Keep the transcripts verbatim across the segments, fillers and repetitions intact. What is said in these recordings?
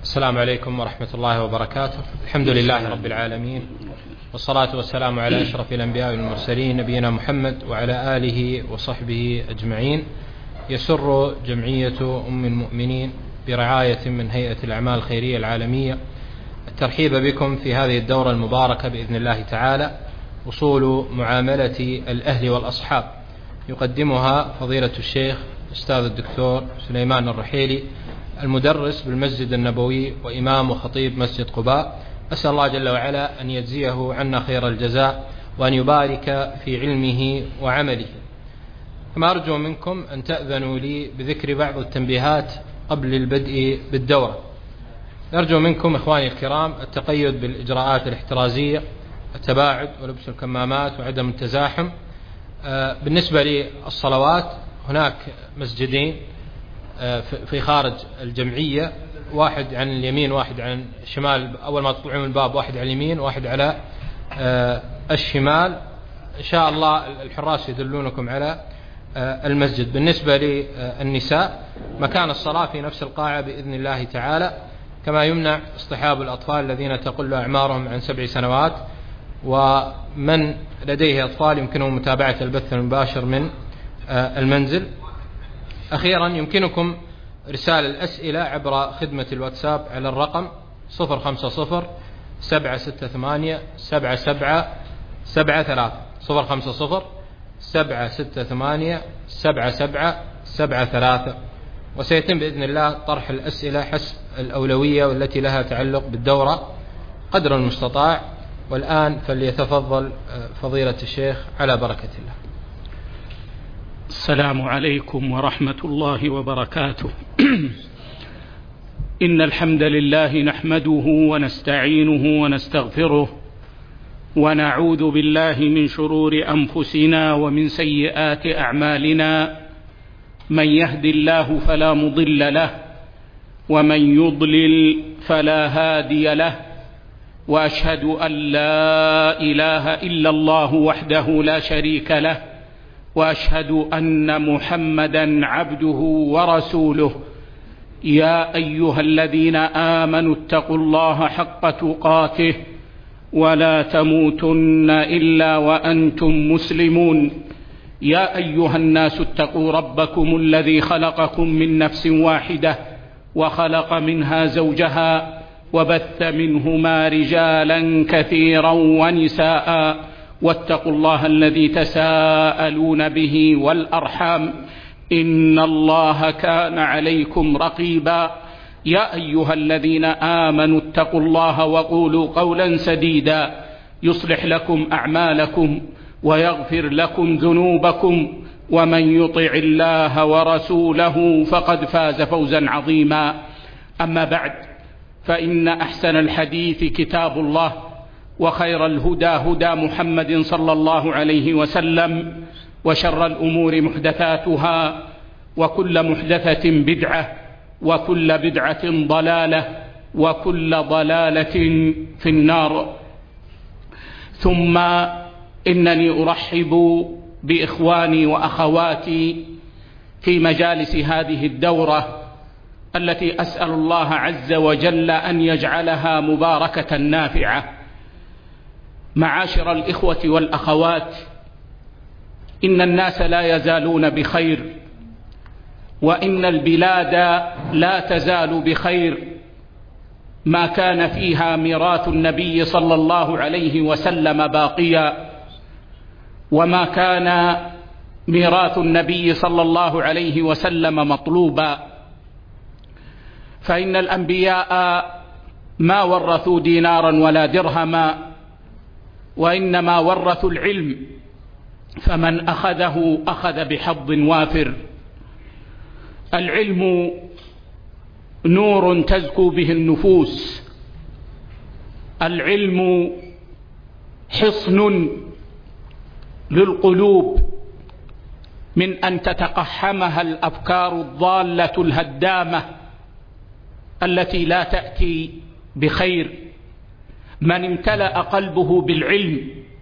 السلام عليكم ورحمة الله وبركاته. الحمد لله رب العالمين، والصلاة والسلام على أشرف الأنبياء والمرسلين نبينا محمد وعلى آله وصحبه أجمعين. يسر جمعية أم المؤمنين برعاية من هيئة الأعمال الخيرية العالمية الترحيب بكم في هذه الدورة المباركة بإذن الله تعالى، أصول معاملة الأهل والأصحاب، يقدمها فضيلة الشيخ أستاذ الدكتور سليمان الرحيلي، المدرس بالمسجد النبوي وإمام وخطيب مسجد قباء. أسأل الله جل وعلا أن يجزيه عنا خير الجزاء وأن يبارك في علمه وعمله. كما أرجو منكم أن تأذنوا لي بذكر بعض التنبيهات قبل البدء بالدورة. أرجو منكم إخواني الكرام التقيد بالإجراءات الاحترازية، التباعد ولبس الكمامات وعدم التزاحم. بالنسبة للصلوات هناك مسجدين في خارج الجمعية، واحد عن اليمين واحد عن الشمال. أول ما تطلعون من الباب واحد على اليمين واحد على الشمال. إن شاء الله الحراس يدلونكم على المسجد. بالنسبة للنساء مكان الصلاة في نفس القاعة بإذن الله تعالى، كما يمنع اصطحاب الأطفال الذين تقل أعمارهم عن سبع سنوات، ومن لديه أطفال يمكنهم متابعة البث المباشر من المنزل. أخيرا يمكنكم إرسال الأسئلة عبر خدمة الواتساب على الرقم صفر خمسة صفر سبعة ستة ثمانية سبعة سبعة سبعة ثلاثة صفر خمسة صفر سبعة ستة ثمانية سبعة سبعة سبعة ثلاثة. وسيتم بإذن الله طرح الأسئلة حسب الأولوية والتي لها تعلق بالدورة قدر المستطاع. والآن فليتفضل فضيلة الشيخ على بركة الله. السلام عليكم ورحمة الله وبركاته. إن الحمد لله نحمده ونستعينه ونستغفره، ونعوذ بالله من شرور أنفسنا ومن سيئات أعمالنا. من يهد الله فلا مضل له، ومن يضلل فلا هادي له، وأشهد أن لا إله إلا الله وحده لا شريك له، وأشهد أن محمدا عبده ورسوله. يا أيها الذين آمنوا اتقوا الله حق تقاته ولا تموتن إلا وأنتم مسلمون. يا أيها الناس اتقوا ربكم الذي خلقكم من نفس واحدة وخلق منها زوجها وبث منهما رجالا كثيرا ونساء، واتقوا الله الذي تساءلون به والأرحام، إن الله كان عليكم رقيبا. يا أيها الذين آمنوا اتقوا الله وقولوا قولا سديدا يصلح لكم أعمالكم ويغفر لكم ذنوبكم، ومن يطع الله ورسوله فقد فاز فوزا عظيما. أما بعد، فإن أحسن الحديث كتاب الله، وخير الهدى هدى محمد صلى الله عليه وسلم، وشر الأمور محدثاتها، وكل محدثة بدعة، وكل بدعة ضلالة، وكل ضلالة في النار. ثم إنني أرحب بإخواني وأخواتي في مجالس هذه الدورة التي أسأل الله عز وجل أن يجعلها مباركة نافعة. معاشر الإخوة والأخوات، إن الناس لا يزالون بخير، وإن البلاد لا تزال بخير ما كان فيها ميراث النبي صلى الله عليه وسلم باقيا، وما كان ميراث النبي صلى الله عليه وسلم مطلوبا. فإن الأنبياء ما ورثوا دينارا ولا درهما، وإنما ورثوا العلم، فمن أخذه أخذ بحظ وافر. العلم نور تزكو به النفوس، العلم حصن للقلوب من أن تتقحمها الأفكار الضالة الهدامة التي لا تأتي بخير. من امتلأ قلبه بالعلم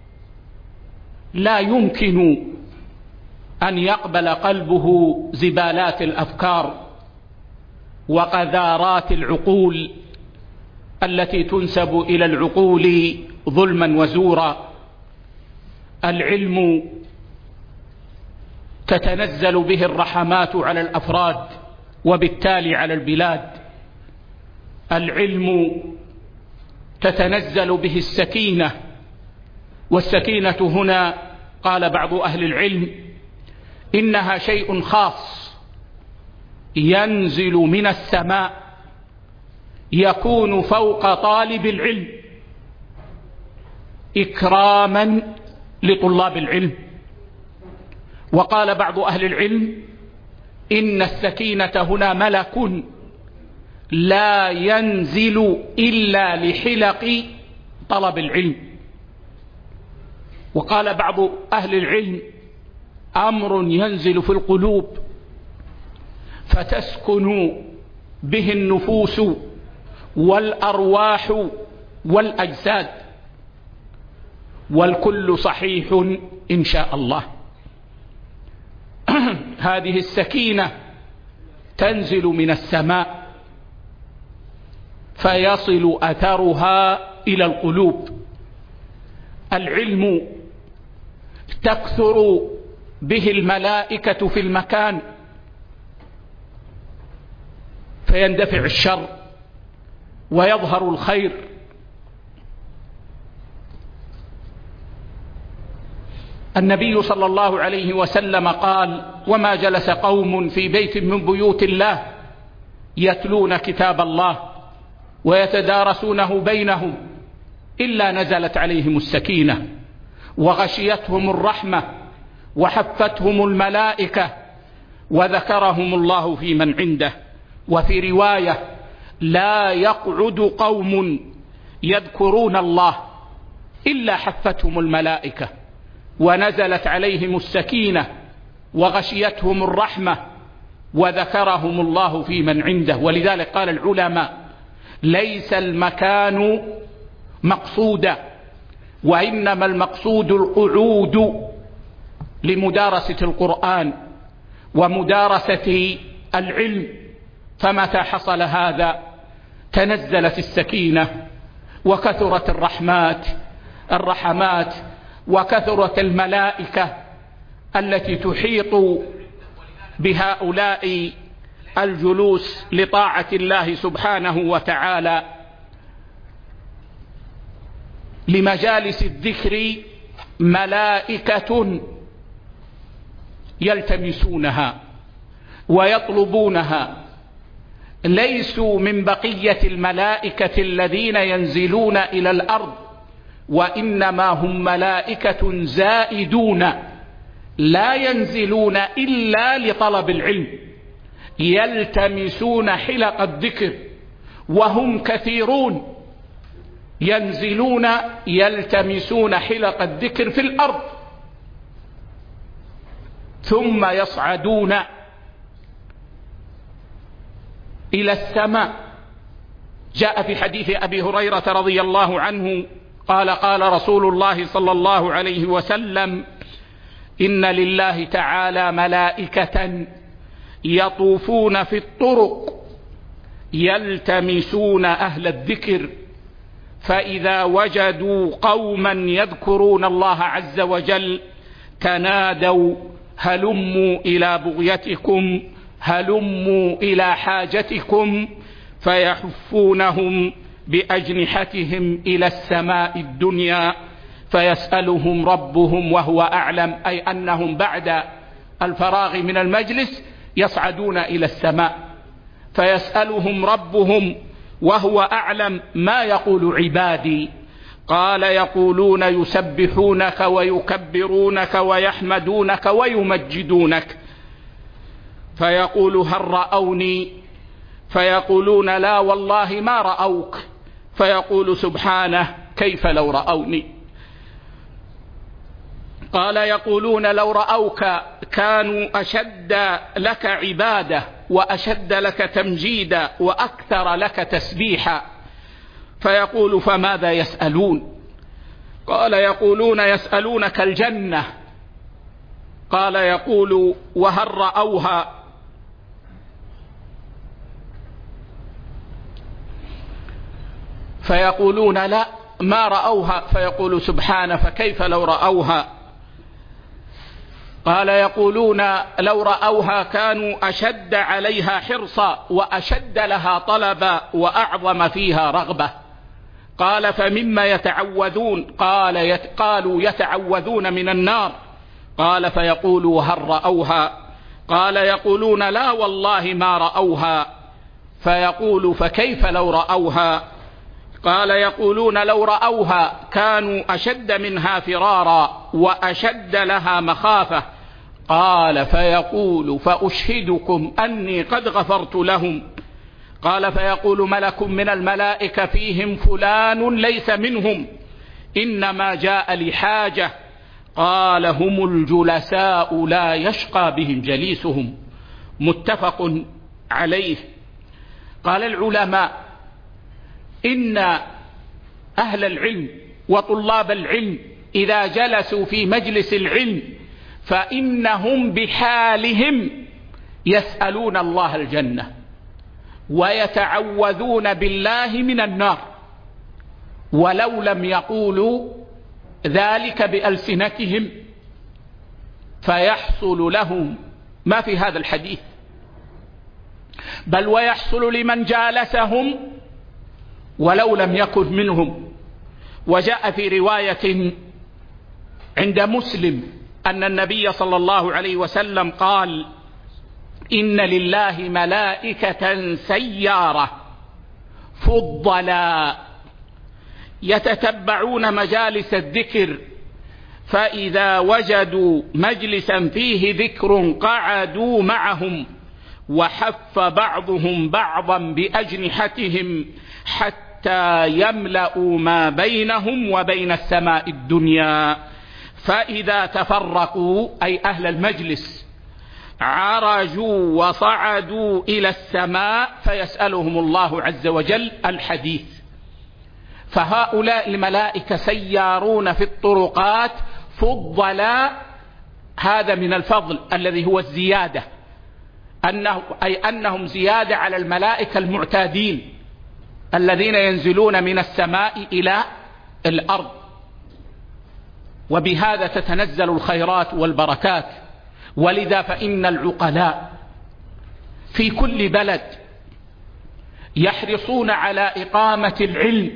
لا يمكن أن يقبل قلبه زبالات الأفكار وقذارات العقول التي تنسب إلى العقول ظلما وزورا. العلم تتنزل به الرحمات على الأفراد وبالتالي على البلاد. العلم تتنزل به السكينة، والسكينة هنا قال بعض أهل العلم إنها شيء خاص ينزل من السماء يكون فوق طالب العلم إكراما لطلاب العلم. وقال بعض أهل العلم إن السكينة هنا ملك لا ينزل إلا لحلق طلب العلم. وقال بعض أهل العلم أمر ينزل في القلوب فتسكن به النفوس والأرواح والأجساد، والكل صحيح إن شاء الله. هذه السكينة تنزل من السماء فيصل أثرها إلى القلوب. العلم تكثر به الملائكة في المكان فيندفع الشر ويظهر الخير. النبي صلى الله عليه وسلم قال: وما جلس قوم في بيت من بيوت الله يتلون كتاب الله ويتدارسونه بينهم إلا نزلت عليهم السكينة وغشيتهم الرحمة وحفتهم الملائكة وذكرهم الله في من عنده. وفي رواية: لا يقعد قوم يذكرون الله إلا حفتهم الملائكة ونزلت عليهم السكينة وغشيتهم الرحمة وذكرهم الله في من عنده. ولذلك قال العلماء: ليس المكان مقصودا، وإنما المقصود القعود لمدارسة القرآن ومدارسة العلم. فمتى حصل هذا تنزلت السكينة وكثرت الرحمات الرحمات وكثرت الملائكة التي تحيط بهؤلاء الجلوس لطاعة الله سبحانه وتعالى. لمجالس الذكر ملائكة يلتمسونها ويطلبونها، ليسوا من بقية الملائكة الذين ينزلون إلى الأرض، وإنما هم ملائكة زائدون لا ينزلون إلا لطلب العلم، يلتمسون حلق الذكر، وهم كثيرون ينزلون يلتمسون حلق الذكر في الأرض ثم يصعدون إلى السماء. جاء في حديث أبي هريرة رضي الله عنه قال: قال رسول الله صلى الله عليه وسلم: إن لله تعالى ملائكة يطوفون في الطرق يلتمسون أهل الذكر، فإذا وجدوا قوما يذكرون الله عز وجل تنادوا: هلموا إلى بغيتكم، هلموا إلى حاجتكم، فيحفونهم بأجنحتهم إلى السماء الدنيا فيسألهم ربهم وهو أعلم، أي أنهم بعد الفراغ من المجلس يصعدون إلى السماء فيسألهم ربهم وهو أعلم ما يقول عبادي. قال: يقولون يسبحونك ويكبرونك ويحمدونك ويمجدونك. فيقول: هل رأوني؟ فيقولون: لا والله ما رأوك. فيقول سبحانه: كيف لو رأوني؟ قال: يقولون لو رأوك كانوا أشد لك عبادة وأشد لك تمجيدا وأكثر لك تسبيحا. فيقول: فماذا يسألون؟ قال: يقولون يسألونك الجنة. قال: يقول: وهل رأوها؟ فيقولون لا ما رأوها، فيقول سبحانه فكيف لو رأوها. قال يقولون لو رأوها كانوا أشد عليها حرصا وأشد لها طلبا وأعظم فيها رغبة. قال فمما يتعوذون؟ قال يت قالوا يتعوذون من النار. قال فيقولوا هل رأوها؟ قال يقولون لا والله ما رأوها. فيقول فكيف لو رأوها؟ قال يقولون لو رأوها كانوا أشد منها فرارا وأشد لها مخافة. قال فيقول فأشهدكم أني قد غفرت لهم. قال فيقول ملك من الملائكة فيهم فلان ليس منهم إنما جاء لحاجة. قال هم الجلساء لا يشقى بهم جليسهم. متفق عليه. قال العلماء إن أهل العلم وطلاب العلم إذا جلسوا في مجلس العلم فإنهم بحالهم يسألون الله الجنة ويتعوذون بالله من النار، ولو لم يقولوا ذلك بألسنتهم فيحصل لهم ما في هذا الحديث، بل ويحصل لمن جالسهم ولو لم يكن منهم. وجاء في رواية عند مسلم أن النبي صلى الله عليه وسلم قال إن لله ملائكة سيارة فضلا يتتبعون مجالس الذكر، فإذا وجدوا مجلسا فيه ذكر قعدوا معهم، وحف بعضهم بعضا بأجنحتهم حتى يملأوا ما بينهم وبين السماء الدنيا، فإذا تفرقوا أي أهل المجلس عرجوا وصعدوا إلى السماء فيسألهم الله عز وجل الحديث. فهؤلاء الملائكة سيارون في الطرقات فضلاء، هذا من الفضل الذي هو الزيادة، أنه أي أنهم زيادة على الملائكة المعتادين الذين ينزلون من السماء إلى الأرض، وبهذا تتنزل الخيرات والبركات. ولذا فإن العقلاء في كل بلد يحرصون على إقامة العلم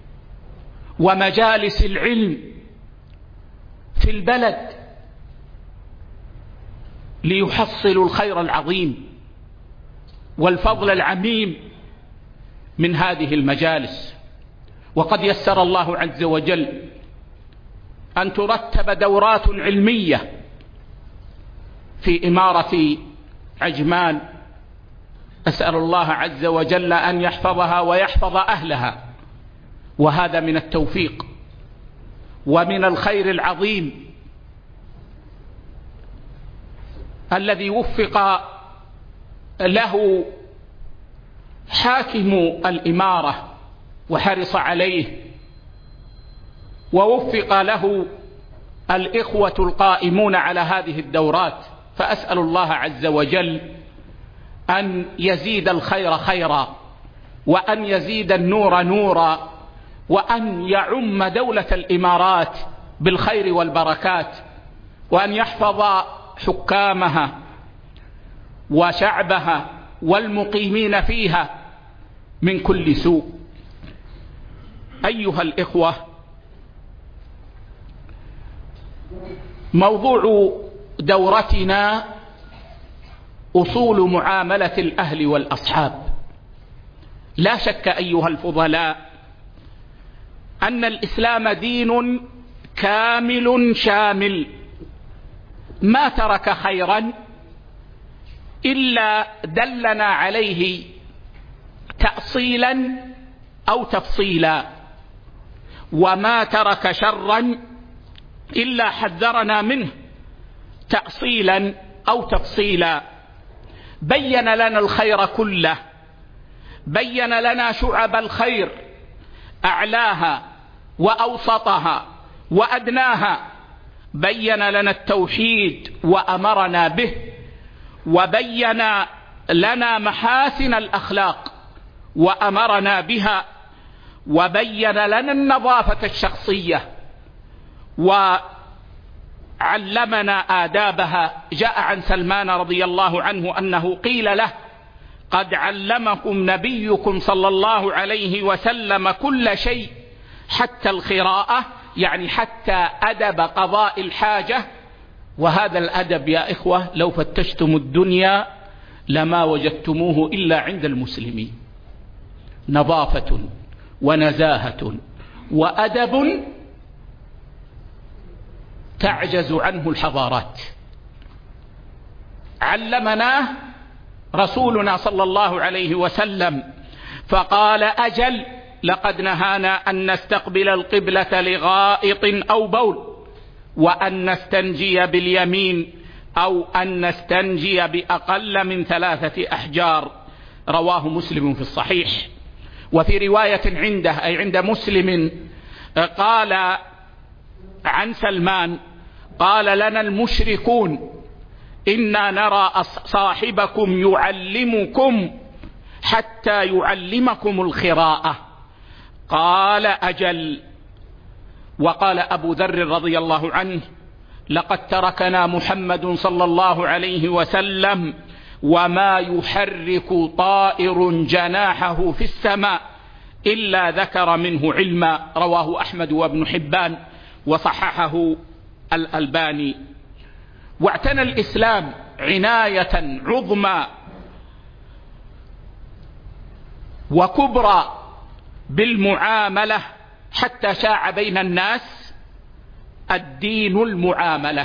ومجالس العلم في البلد ليحصلوا الخير العظيم والفضل العميم من هذه المجالس. وقد يسر الله عز وجل أن ترتب دورات علمية في إمارة عجمان، أسأل الله عز وجل أن يحفظها ويحفظ أهلها، وهذا من التوفيق ومن الخير العظيم الذي وفق له حاكم الإمارة وحرص عليه، ووفق له الإخوة القائمون على هذه الدورات. فأسأل الله عز وجل أن يزيد الخير خيرا، وأن يزيد النور نورا، وأن يعم دولة الإمارات بالخير والبركات، وأن يحفظ حكامها وشعبها والمقيمين فيها من كل سوء. أيها الإخوة، موضوع دورتنا أصول معاملة الأهل والأصحاب. لا شك أيها الفضلاء أن الإسلام دين كامل شامل، ما ترك خيرا إلا دلنا عليه تأصيلا أو تفصيلا، وما ترك شرا إلا حذرنا منه تأصيلا أو تفصيلا. بين لنا الخير كله، بين لنا شعب الخير أعلاها وأوسطها وأدناها، بين لنا التوحيد وأمرنا به، وبين لنا محاسن الأخلاق وأمرنا بها، وبين لنا النظافة الشخصية وعلمنا آدابها. جاء عن سلمان رضي الله عنه أنه قيل له: قد علمكم نبيكم صلى الله عليه وسلم كل شيء حتى الخراءة، يعني حتى أدب قضاء الحاجة. وهذا الأدب يا إخوة لو فتشتم الدنيا لما وجدتموه إلا عند المسلمين. نظافة ونزاهة وأدب تعجز عنه الحضارات. علمناه رسولنا صلى الله عليه وسلم فقال: أجل، لقد نهانا أن نستقبل القبلة لغائط أو بول، وأن نستنجي باليمين، أو أن نستنجي بأقل من ثلاثة أحجار. رواه مسلم في الصحيح. وفي رواية عنده أي عند مسلم قال عن سلمان: قال لنا المشركون: إنا نرى صاحبكم يعلمكم حتى يعلمكم الخراءة. قال: أجل. وقال أبو ذر رضي الله عنه: لقد تركنا محمد صلى الله عليه وسلم وما يحرك طائر جناحه في السماء إلا ذكر منه علما. رواه أحمد وابن حبان وصححه الألباني. واعتنى الإسلام عناية عظمى وكبرى بالمعاملة حتى شاع بين الناس الدين المعاملة.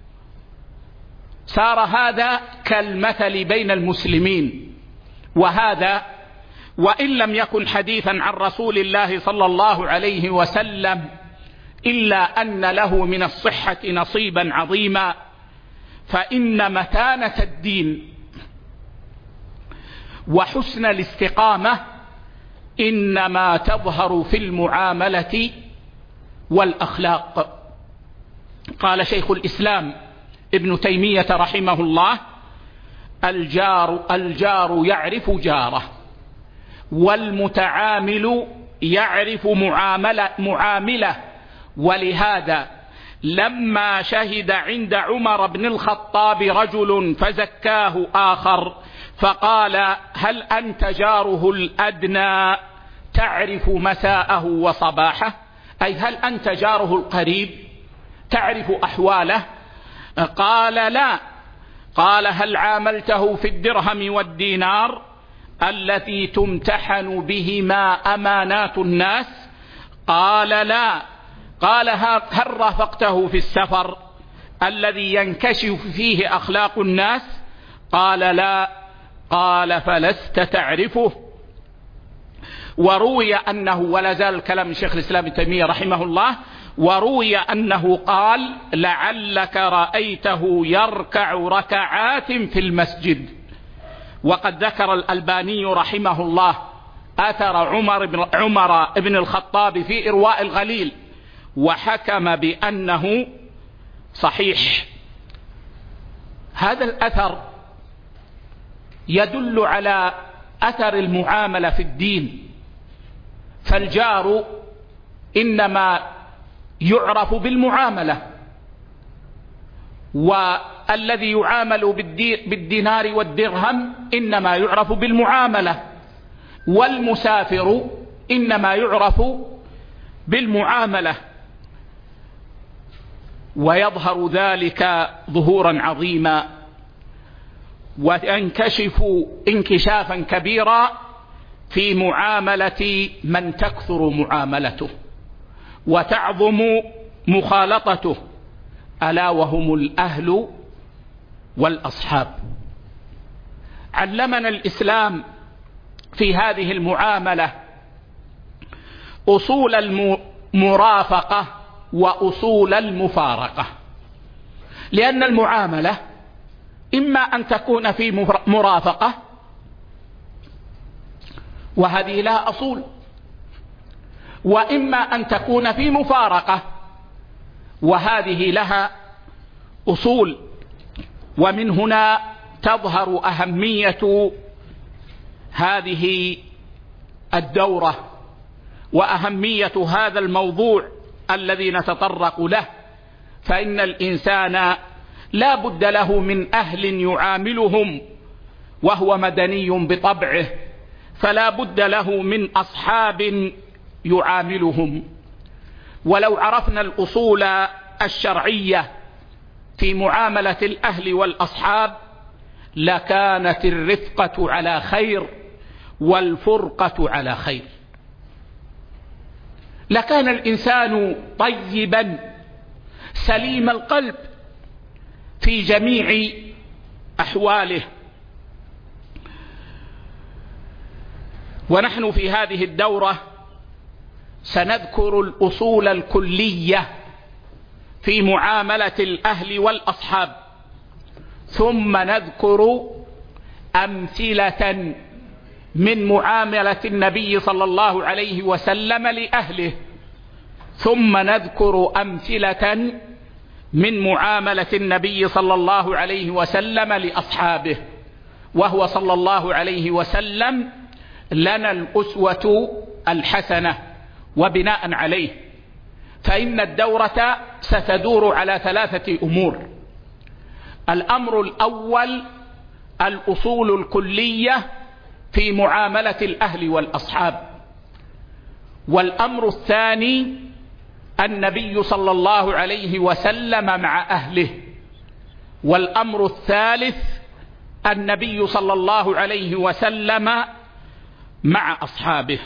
صار هذا كالمثل بين المسلمين. وهذا وإن لم يكن حديثا عن رسول الله صلى الله عليه وسلم إلا أن له من الصحة نصيبا عظيما. فإن متانة الدين وحسن الاستقامة إنما تظهر في المعاملة والأخلاق. قال شيخ الإسلام ابن تيمية رحمه الله: الجار الجار يعرف جاره، والمتعامل يعرف معاملة معامله. ولهذا لما شهد عند عمر بن الخطاب رجل فزكاه آخر فقال: هل أنت جاره الأدنى تعرف مساءه وصباحه؟ أي هل أنت جاره القريب تعرف أحواله؟ قال: لا. قال: هل عاملته في الدرهم والدينار التي تمتحن بهما أمانات الناس؟ قال: لا. قال: هل رافقته في السفر الذي ينكشف فيه أخلاق الناس؟ قال: لا. قال: فلست تعرفه. وروي أنه، ولا زال الكلام من شيخ الإسلام ابن تيمية رحمه الله، وروي أنه قال: لعلك رأيته يركع ركعات في المسجد. وقد ذكر الألباني رحمه الله أثر عمر بن, عمر بن الخطاب في إرواء الغليل وحكم بأنه صحيح. هذا الأثر يدل على أثر المعاملة في الدين. فالجار إنما يعرف بالمعاملة، والذي يعامل بالدينار والدرهم إنما يعرف بالمعاملة، والمسافر إنما يعرف بالمعاملة. ويظهر ذلك ظهورا عظيما وينكشف انكشافا كبيرا في معاملة من تكثر معاملته وتعظم مخالطته، ألا وهم الأهل والأصحاب. علمنا الإسلام في هذه المعاملة أصول المرافقة وأصول المفارقة، لأن المعاملة إما أن تكون في مرافقة وهذه لها أصول، وإما أن تكون في مفارقة وهذه لها أصول. ومن هنا تظهر أهمية هذه الدورة وأهمية هذا الموضوع الذي نتطرق له، فإن الإنسان لا بد له من أهل يعاملهم، وهو مدني بطبعه، فلا بد له من أصحاب يعاملهم. ولو عرفنا الأصول الشرعية في معاملة الأهل والأصحاب لكانت الرفقة على خير والفرقة على خير، لكان الإنسان طيبا سليم القلب في جميع أحواله. ونحن في هذه الدورة سنذكر الأصول الكلية في معاملة الأهل والأصحاب، ثم نذكر أمثلة من معاملة النبي صلى الله عليه وسلم لأهله، ثم نذكر أمثلة من معاملة النبي صلى الله عليه وسلم لأصحابه، وهو صلى الله عليه وسلم لنا الأسوة الحسنة. وبناء عليه فإن الدورة ستدور على ثلاثة أمور. الأمر الأول الأصول الكلية في معاملة الأهل والأصحاب، والأمر الثاني النبي صلى الله عليه وسلم مع أهله، والأمر الثالث النبي صلى الله عليه وسلم مع أصحابه.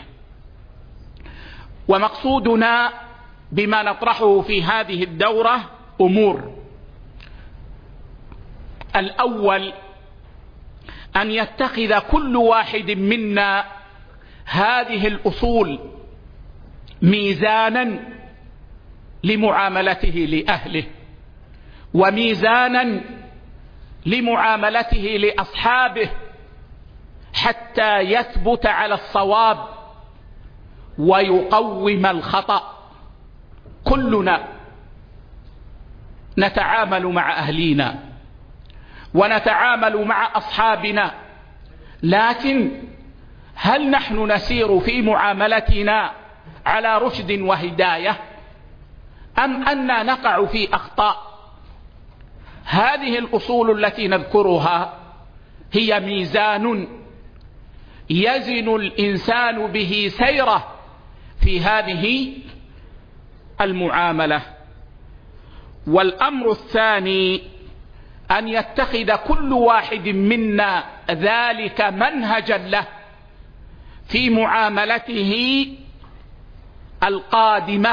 ومقصودنا بما نطرحه في هذه الدورة أمور. الأول أن يتخذ كل واحد منا هذه الأصول ميزانا لمعاملته لأهله، وميزانا لمعاملته لأصحابه، حتى يثبت على الصواب ويقوم الخطأ. كلنا نتعامل مع أهلينا ونتعامل مع أصحابنا، لكن هل نحن نسير في معاملتنا على رشد وهداية، أم أننا نقع في أخطاء؟ هذه الأصول التي نذكرها هي ميزان يزن الإنسان به سيره في هذه المعاملة. والأمر الثاني أن يتخذ كل واحد منا ذلك منهجا له في معاملته القادمة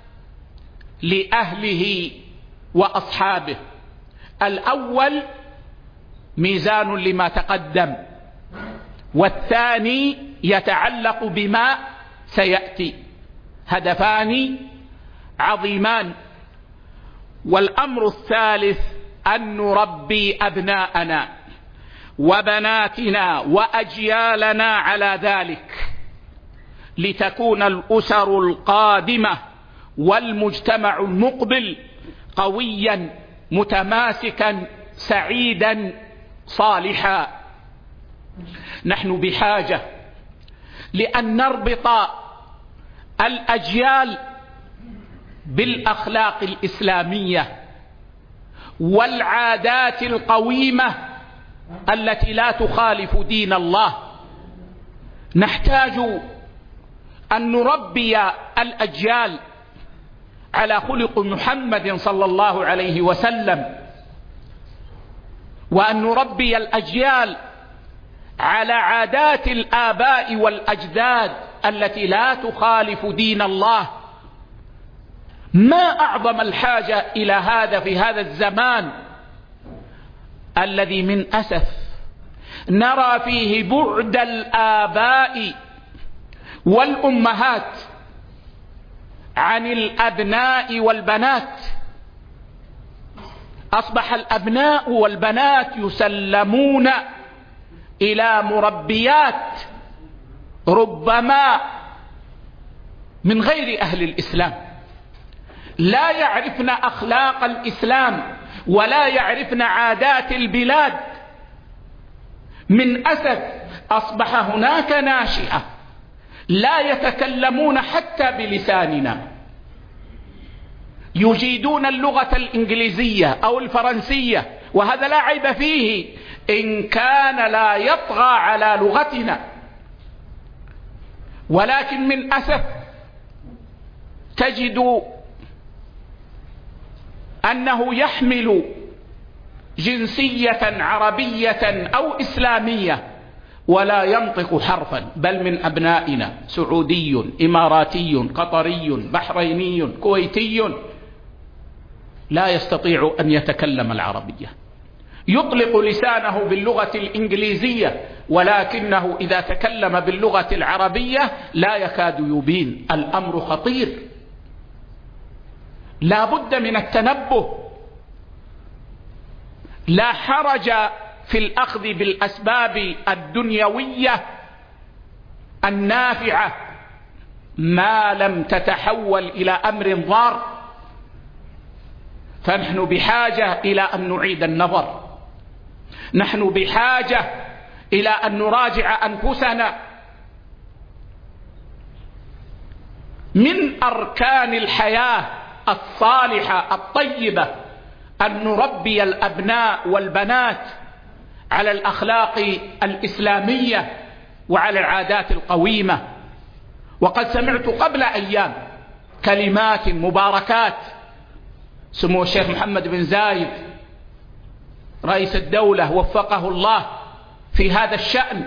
لأهله وأصحابه. الأول ميزان لما تقدم، والثاني يتعلق بما سيأتي، هدفان عظيمان. والأمر الثالث أن نربي أبناءنا وبناتنا وأجيالنا على ذلك، لتكون الأسر القادمة والمجتمع المقبل قويا متماسكا سعيدا صالحا. نحن بحاجة لأن نربط الأجيال بالأخلاق الإسلامية والعادات القويمة التي لا تخالف دين الله. نحتاج أن نربي الأجيال على خلق محمد صلى الله عليه وسلم، وأن نربي الأجيال على عادات الآباء والأجداد التي لا تخالف دين الله. ما أعظم الحاجة إلى هذا في هذا الزمان الذي من أسف نرى فيه بعد الآباء والأمهات عن الأبناء والبنات. أصبح الأبناء والبنات يسلمون إلى مربيات ربما من غير أهل الإسلام، لا يعرفن أخلاق الإسلام ولا يعرفن عادات البلاد. من أسف أصبح هناك ناشئة لا يتكلمون حتى بلساننا، يجيدون اللغة الإنجليزية أو الفرنسية، وهذا لا عيب فيه إن كان لا يطغى على لغتنا، ولكن من أسف تجد أنه يحمل جنسية عربية أو إسلامية ولا ينطق حرفا، بل من أبنائنا سعودي إماراتي قطري بحريني كويتي لا يستطيع أن يتكلم العربية، يطلق لسانه باللغة الإنجليزية، ولكنه إذا تكلم باللغة العربية لا يكاد يبين. الأمر خطير، لا بد من التنبه. لا حرج في الأخذ بالأسباب الدنيوية النافعة ما لم تتحول إلى أمر ضار، فنحن بحاجة إلى أن نعيد النظر، نحن بحاجة إلى أن نراجع أنفسنا. من أركان الحياة الصالحة الطيبة أن نربي الأبناء والبنات على الأخلاق الإسلامية وعلى العادات القويمة. وقد سمعت قبل أيام كلمات مباركات سمو الشيخ محمد بن زايد رئيس الدولة وفقه الله في هذا الشأن،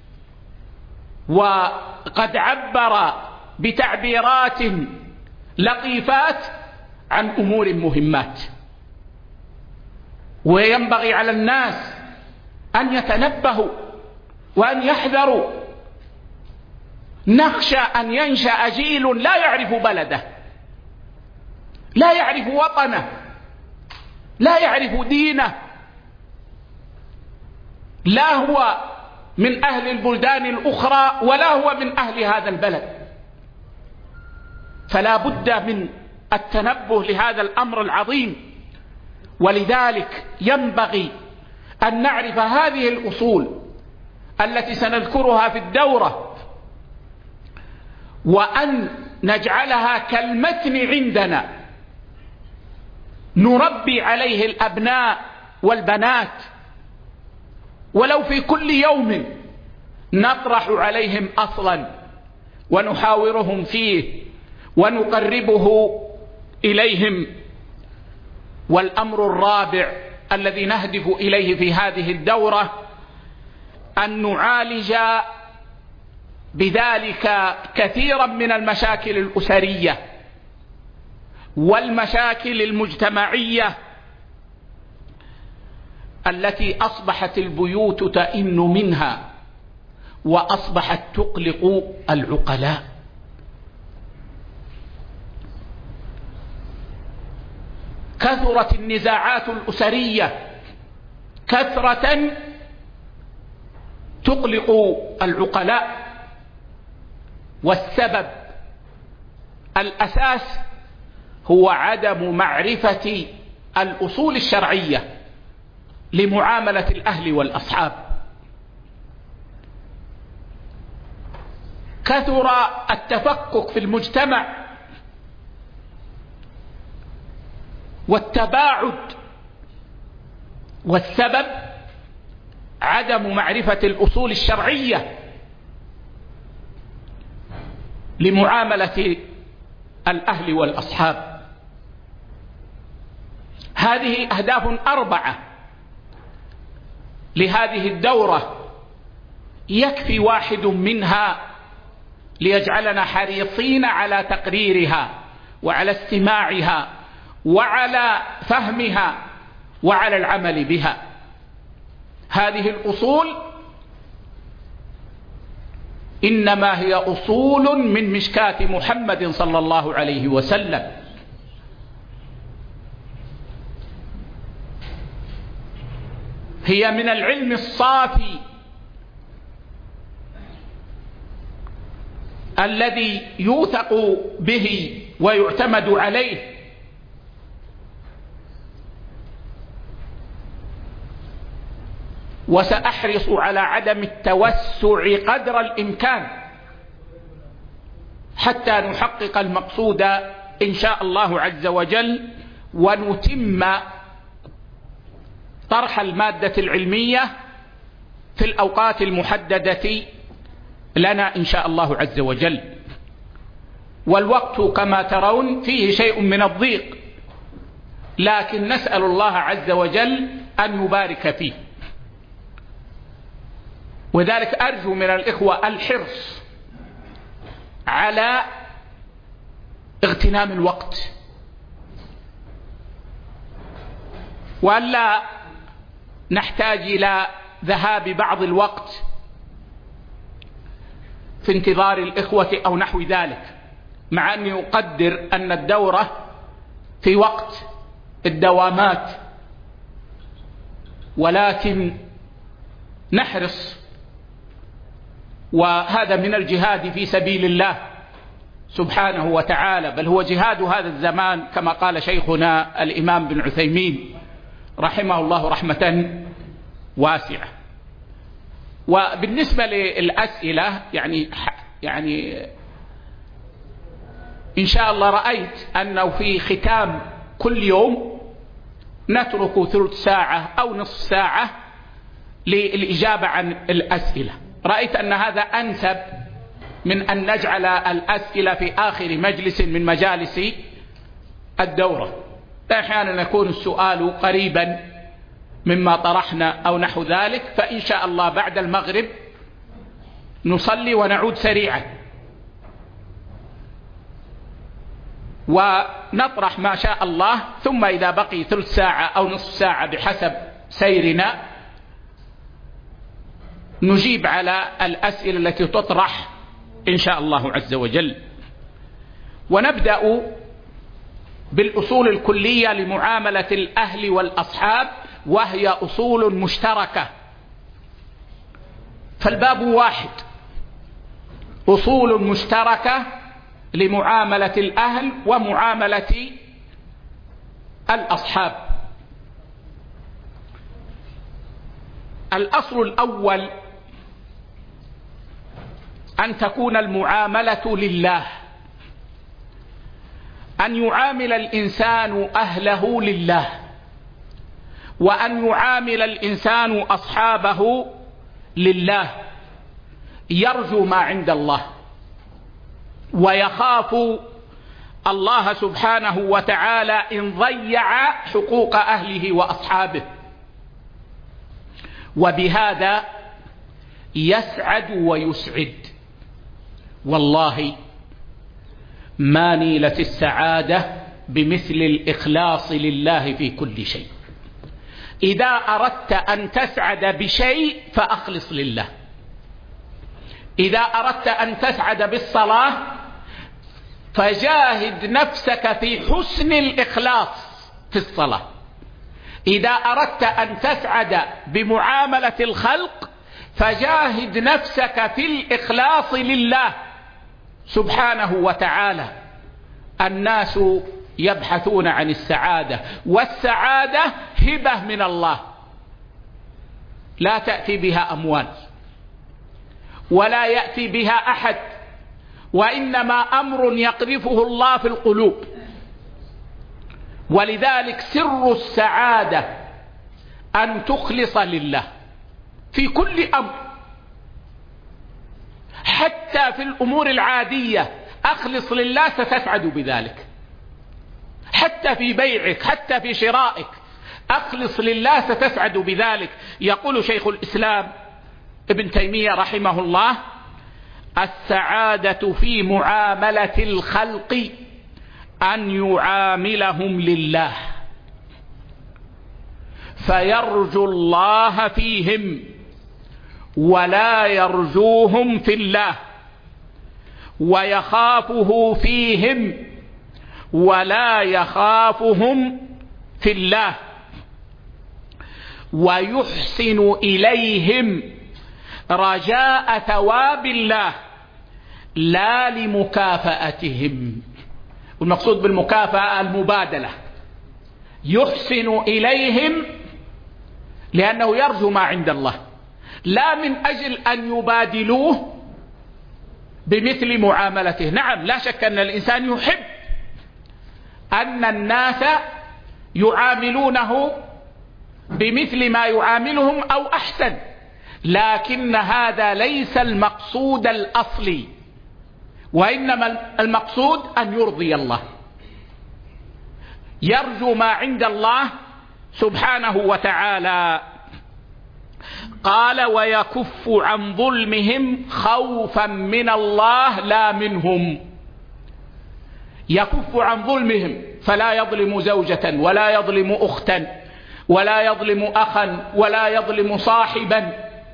وقد عبر بتعبيرات لطيفات عن أمور مهمات. وينبغي على الناس أن يتنبهوا وأن يحذروا. نخشى أن ينشأ جيل لا يعرف بلده، لا يعرف وطنه، لا يعرف دينه، لا هو من أهل البلدان الأخرى ولا هو من أهل هذا البلد. فلا بد من التنبه لهذا الأمر العظيم. ولذلك ينبغي أن نعرف هذه الأصول التي سنذكرها في الدورة، وأن نجعلها كالمتن عندنا نربي عليه الأبناء والبنات، ولو في كل يوم نطرح عليهم أصلا ونحاورهم فيه ونقربه إليهم. والأمر الرابع الذي نهدف إليه في هذه الدورة أن نعالج بذلك كثيرا من المشاكل الأسرية والمشاكل المجتمعية التي أصبحت البيوت تئن منها وأصبحت تقلق العقلاء. كثرت النزاعات الأسرية كثرة تقلق العقلاء، والسبب الأساس هو عدم معرفة الأصول الشرعية لمعاملة الأهل والأصحاب. كثر التفكك في المجتمع والتباعد، والسبب عدم معرفة الأصول الشرعية لمعاملة الأهل والأصحاب. هذه أهداف أربعة لهذه الدورة، يكفي واحد منها ليجعلنا حريصين على تقريرها وعلى استماعها وعلى فهمها وعلى العمل بها. هذه الأصول إنما هي أصول من مشكاة محمد صلى الله عليه وسلم. هي من العلم الصافي الذي يوثق به ويعتمد عليه. وسأحرص على عدم التوسع قدر الإمكان حتى نحقق المقصود إن شاء الله عز وجل، ونتم طرح المادة العلمية في الأوقات المحددة لنا إن شاء الله عز وجل. والوقت كما ترون فيه شيء من الضيق، لكن نسأل الله عز وجل أن يبارك فيه. وذلك أرجو من الإخوة الحرص على اغتنام الوقت، وألا نحتاج إلى ذهاب بعض الوقت في انتظار الإخوة أو نحو ذلك، مع أني أقدر أن الدورة في وقت الدوامات، ولكن نحرص، وهذا من الجهاد في سبيل الله سبحانه وتعالى، بل هو جهاد هذا الزمان كما قال شيخنا الإمام بن عثيمين رحمه الله رحمة واسعة. وبالنسبة للأسئلة يعني يعني إن شاء الله رأيت أنه في ختام كل يوم نترك ثلث ساعة أو نصف ساعة للإجابة عن الأسئلة. رأيت أن هذا أنسب من أن نجعل الأسئلة في آخر مجلس من مجالس الدورة. أحيانا يكون السؤال قريبا مما طرحنا أو نحو ذلك، فإن شاء الله بعد المغرب نصلي ونعود سريعا ونطرح ما شاء الله، ثم إذا بقي ثلث ساعة أو نصف ساعة بحسب سيرنا نجيب على الأسئلة التي تطرح إن شاء الله عز وجل. ونبدأ بالأصول الكلية لمعاملة الأهل والأصحاب، وهي أصول مشتركة، فالباب واحد، أصول مشتركة لمعاملة الأهل ومعاملة الأصحاب. الأصل الأول أن تكون المعاملة لله، أن يعامل الإنسان أهله لله، وأن يعامل الإنسان أصحابه لله، يرجو ما عند الله ويخاف الله سبحانه وتعالى إن ضيع حقوق أهله وأصحابه، وبهذا يسعد ويسعد. والله ما نيلت السعادة بمثل الإخلاص لله في كل شيء. إذا أردت أن تسعد بشيء فأخلص لله. إذا أردت أن تسعد بالصلاة فجاهد نفسك في حسن الإخلاص في الصلاة. إذا أردت أن تسعد بمعاملة الخلق فجاهد نفسك في الإخلاص لله سبحانه وتعالى. الناس يبحثون عن السعادة، والسعادة هبة من الله لا تأتي بها أموال ولا يأتي بها أحد، وإنما أمر يقذفه الله في القلوب. ولذلك سر السعادة أن تخلص لله في كل أمر، حتى في الأمور العادية أخلص لله ستسعد بذلك، حتى في بيعك، حتى في شرائك أخلص لله ستسعد بذلك. يقول شيخ الإسلام ابن تيمية رحمه الله: السعادة في معاملة الخلق أن يعاملهم لله فيرجو الله فيهم ولا يرجوهم في الله، ويخافه فيهم ولا يخافهم في الله، ويحسن إليهم رجاء ثواب الله لا لمكافأتهم. والمقصود بالمكافأة المبادلة، يحسن إليهم لأنه يرجو ما عند الله، لا من أجل أن يبادلوه بمثل معاملته. نعم، لا شك أن الإنسان يحب أن الناس يعاملونه بمثل ما يعاملهم أو أحسن، لكن هذا ليس المقصود الأصلي، وإنما المقصود أن يرضي الله، يرجو ما عند الله سبحانه وتعالى. قال: ويكف عن ظلمهم خوفا من الله لا منهم. يكف عن ظلمهم، فلا يظلم زوجة ولا يظلم أختا ولا يظلم أخا ولا يظلم صاحبا،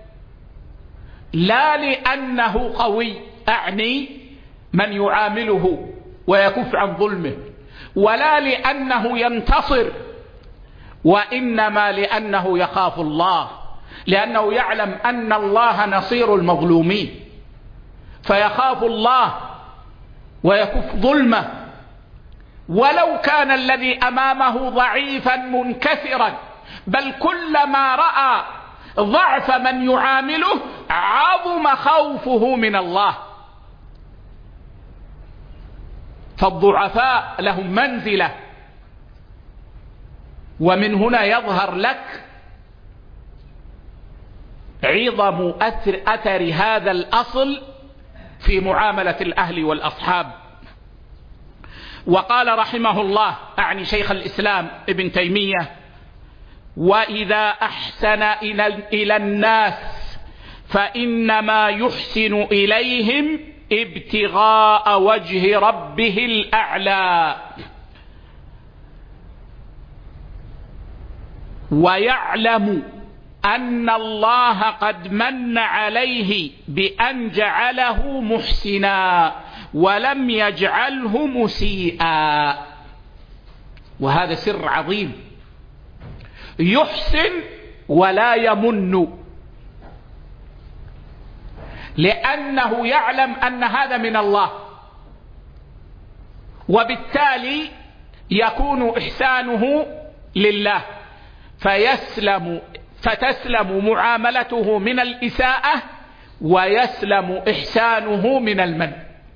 لا لأنه قوي، أعني من يعامله ويكف عن ظلمه، ولا لأنه ينتصر، وإنما لأنه يخاف الله، لأنه يعلم أن الله نصير المظلومين، فيخاف الله ويكف ظلمه، ولو كان الذي أمامه ضعيفا منكسرا، بل كلما رأى ضعف من يعامله عظم خوفه من الله. فالضعفاء لهم منزلة، ومن هنا يظهر لك عظم أثر, أثر هذا الأصل في معاملة الأهل والأصحاب. وقال رحمه الله، أعني شيخ الإسلام ابن تيمية: وإذا أحسن إلى الناس فإنما يحسن إليهم ابتغاء وجه ربه الأعلى، ويعلم أن الله قد من عليه بأن جعله محسنا ولم يجعله مسيئا. وهذا سر عظيم، يحسن ولا يمن، لأنه يعلم أن هذا من الله، وبالتالي يكون إحسانه لله، فيسلم فتسلم معاملته من الإساءة، ويسلم إحسانه من المن.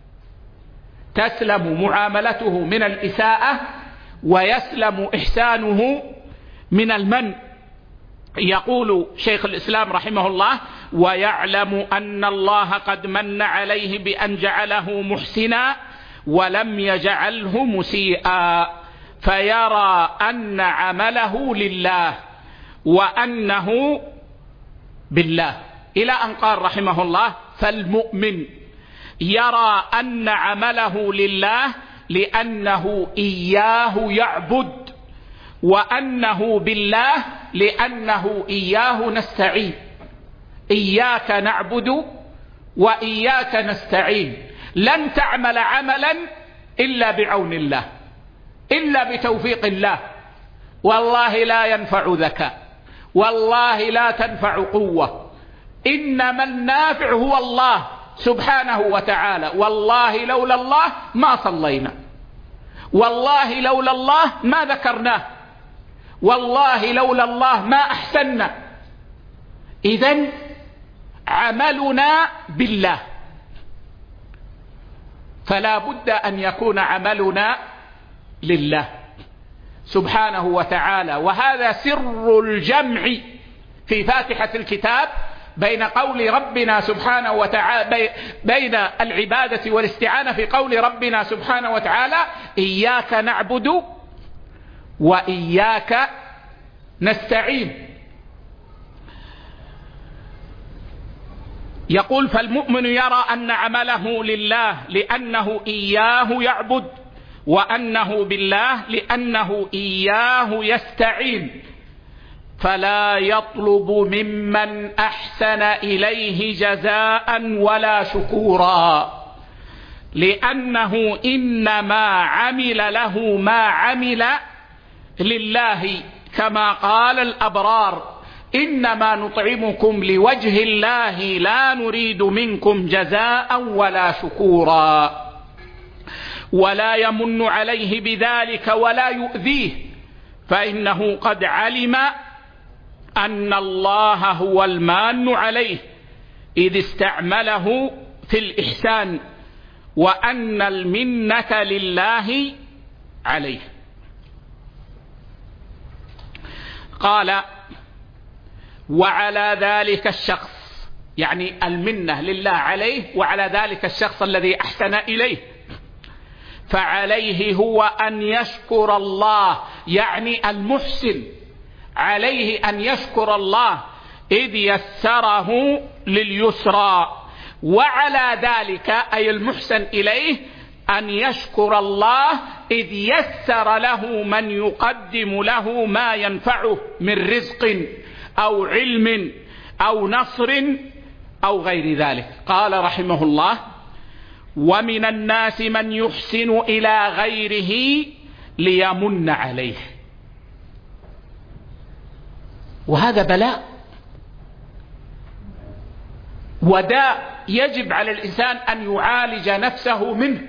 تسلم معاملته من الإساءة ويسلم إحسانه من المن. يقول شيخ الإسلام رحمه الله: ويعلم أن الله قد من عليه بأن جعله محسنا ولم يجعله مسيئا، فيرى أن عمله لله وأنه بالله، إلى أن قال رحمه الله: فالمؤمن يرى أن عمله لله لأنه إياه يعبد، وأنه بالله لأنه إياه نستعين. إياك نعبد وإياك نستعين. لن تعمل عملا إلا بعون الله، إلا بتوفيق الله. والله لا ينفع ذكاء، والله لا تنفع قوة، إنما النافع هو الله سبحانه وتعالى. والله لولا الله ما صلينا، والله لولا الله ما ذكرناه، والله لولا الله ما أحسننا. إذن عملنا بالله، فلا بد أن يكون عملنا لله سبحانه وتعالى. وهذا سر الجمع في فاتحة الكتاب بين قول ربنا سبحانه وتعالى، بين العبادة والاستعانة في قول ربنا سبحانه وتعالى: إياك نعبد وإياك نستعين. يقول: فالمؤمن يرى أن عمله لله لأنه إياه يعبد، وأنه بالله لأنه إياه يستعين، فلا يطلب ممن أحسن إليه جزاء ولا شكورا، لأنه إنما عمل له ما عمل لله، كما قال الأبرار: إنما نطعمكم لوجه الله لا نريد منكم جزاء ولا شكورا. ولا يمن عليه بذلك ولا يؤذيه، فإنه قد علم أن الله هو المان عليه، إذ استعمله في الإحسان وأن المنة لله عليه. قال: وعلى ذلك الشخص، يعني المنة لله عليه وعلى ذلك الشخص الذي أحسن إليه، فعليه هو أن يشكر الله، يعني المحسن عليه أن يشكر الله إذ يسره لليسرى، وعلى ذلك أي المحسن إليه أن يشكر الله إذ يسر له من يقدم له ما ينفعه من رزق أو علم أو نصر أو غير ذلك. قال رحمه الله: ومن الناس من يحسن إلى غيره ليمن عليه. وهذا بلاء وداء يجب على الإنسان أن يعالج نفسه منه.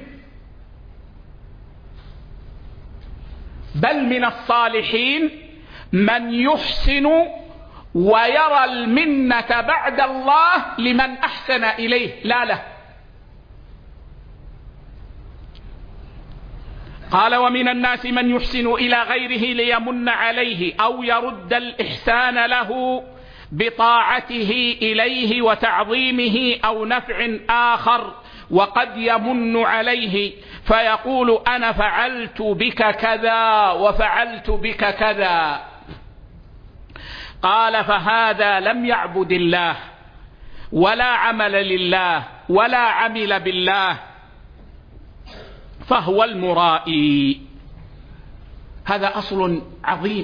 بل من الصالحين من يحسن ويرى المنة بعد الله لمن أحسن إليه لا له. قال: ومن الناس من يحسن إلى غيره ليمن عليه أو يرد الإحسان له بطاعته إليه وتعظيمه أو نفع آخر، وقد يمن عليه فيقول: أنا فعلت بك كذا وفعلت بك كذا. قال: فهذا لم يعبد الله ولا عمل لله ولا عمل بالله، فهو المرائي. هذا أصل عظيم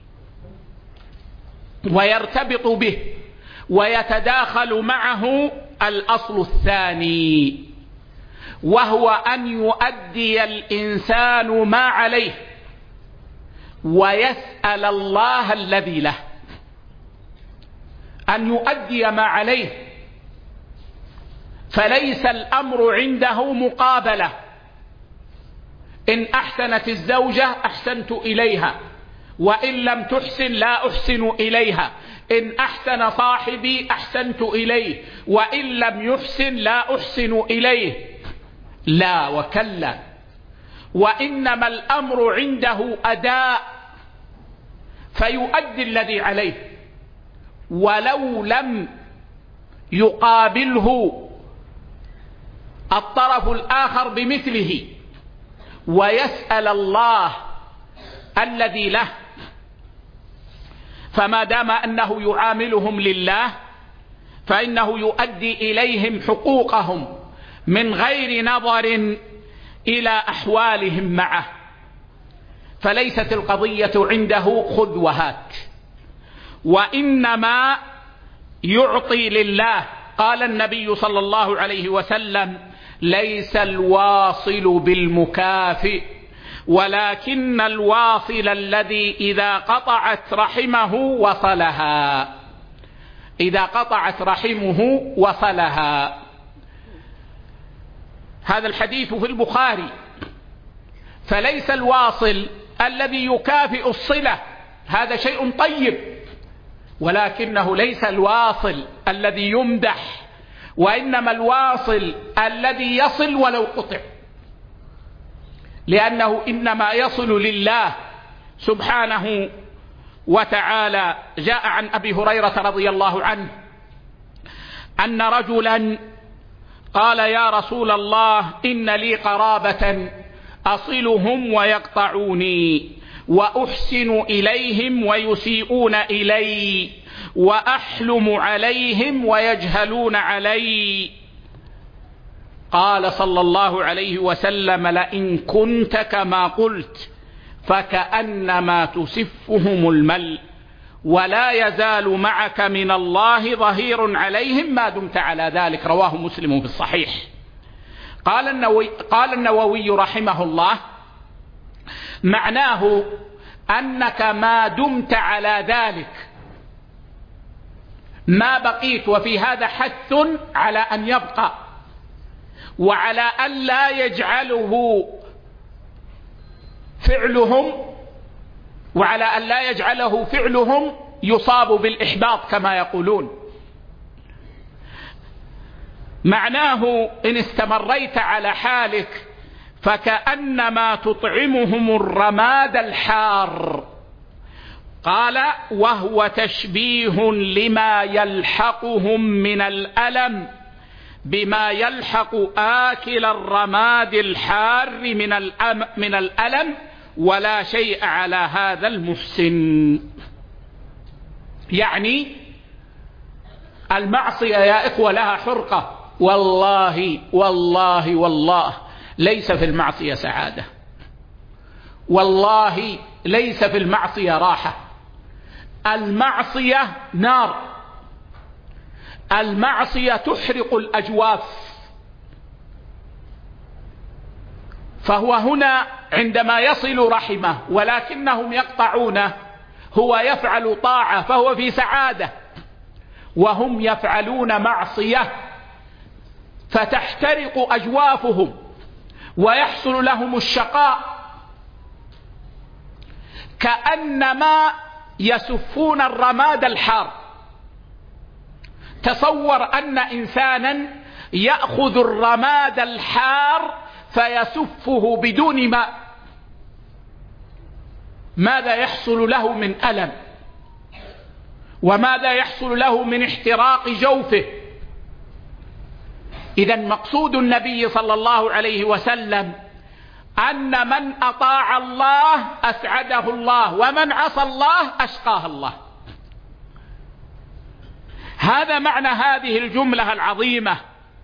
ويرتبط به ويتداخل معه الأصل الثاني، وهو أن يؤدي الإنسان ما عليه ويسأل الله الذي له. أن يؤدي ما عليه، فليس الأمر عنده مقابلة. إن أحسنت الزوجة أحسنت إليها، وإن لم تحسن لا أحسن إليها. إن أحسن صاحبي أحسنت إليه، وإن لم يحسن لا أحسن إليه. لا وكلا، وإنما الأمر عنده أداء، فيؤدي الذي عليه ولو لم يقابله الطرف الآخر بمثله، ويسأل الله الذي له. فما دام أنه يعاملهم لله فإنه يؤدي إليهم حقوقهم من غير نظر إلى أحوالهم معه، فليست القضية عنده خذ وهات، وإنما يعطي لله. قال النبي صلى الله عليه وسلم: ليس الواصل بالمكافئ، ولكن الواصل الذي إذا قطعت رحمه وصلها. إذا قطعت رحمه وصلها. هذا الحديث في البخاري. فليس الواصل الذي يكافئ الصلة، هذا شيء طيب، ولكنه ليس الواصل الذي يمدح، وإنما الواصل الذي يصل ولو قطع، لأنه إنما يصل لله سبحانه وتعالى. جاء عن أبي هريرة رضي الله عنه أن رجلا قال: يا رسول الله، إن لي قرابة أصلهم ويقطعوني، وأحسن إليهم ويسيئون إلي، وأحلم عليهم ويجهلون علي. قال صلى الله عليه وسلم: لئن كنت كما قلت فكأنما تسفهم المل، ولا يزال معك من الله ظهير عليهم ما دمت على ذلك. رواه مسلم في الصحيح. قال النووي, قال النووي رحمه الله: معناه أنك ما دمت على ذلك ما بقيت، وفي هذا حث على أن يبقى، وعلى أن لا يجعله فعلهم وعلى أن لا يجعله فعلهم يصاب بالإحباط كما يقولون. معناه إن استمريت على حالك فكأنما تطعمهم الرماد الحار. قال وهو تشبيه لما يلحقهم من الألم بما يلحق آكل الرماد الحار من من الألم، ولا شيء على هذا المحسن. يعني المعصية يا إخوة لها حرقة، والله والله والله ليس في المعصية سعادة، والله ليس في المعصية راحة. المعصية نار، المعصية تحرق الأجواف. فهو هنا عندما يصل رحمه ولكنهم يقطعونه، هو يفعل طاعة فهو في سعادة، وهم يفعلون معصية فتحترق أجوافهم ويحصل لهم الشقاء، كأنما يسفون الرماد الحار. تصور أن إنسانا يأخذ الرماد الحار فيسفه بدون ماء، ماذا يحصل له من ألم، وماذا يحصل له من احتراق جوفه. إذن مقصود النبي صلى الله عليه وسلم أن من أطاع الله أسعده الله، ومن عصى الله أشقاه الله. هذا معنى هذه الجملة العظيمة.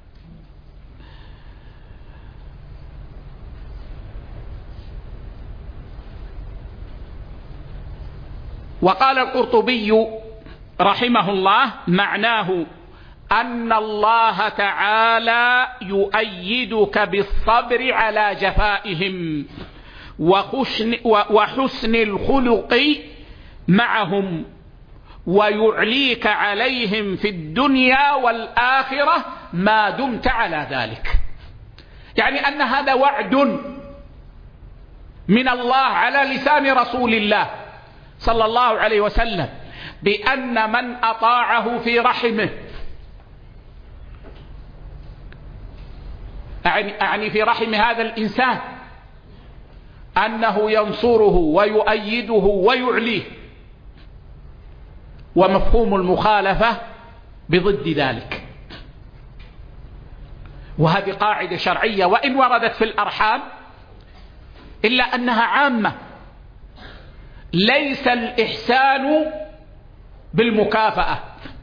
وقال القرطبي رحمه الله معناه أن الله تعالى يؤيدك بالصبر على جفائهم وحسن الخلق معهم، ويعليك عليهم في الدنيا والآخرة ما دمت على ذلك. يعني أن هذا وعد من الله على لسان رسول الله صلى الله عليه وسلم بأن من أطاعه في رحمه، أعني في رحم هذا الإنسان، أنه ينصره ويؤيده ويعليه، ومفهوم المخالفة بضد ذلك. وهذه قاعدة شرعية وإن وردت في الأرحام إلا أنها عامة. ليس الإحسان بالمكافأة،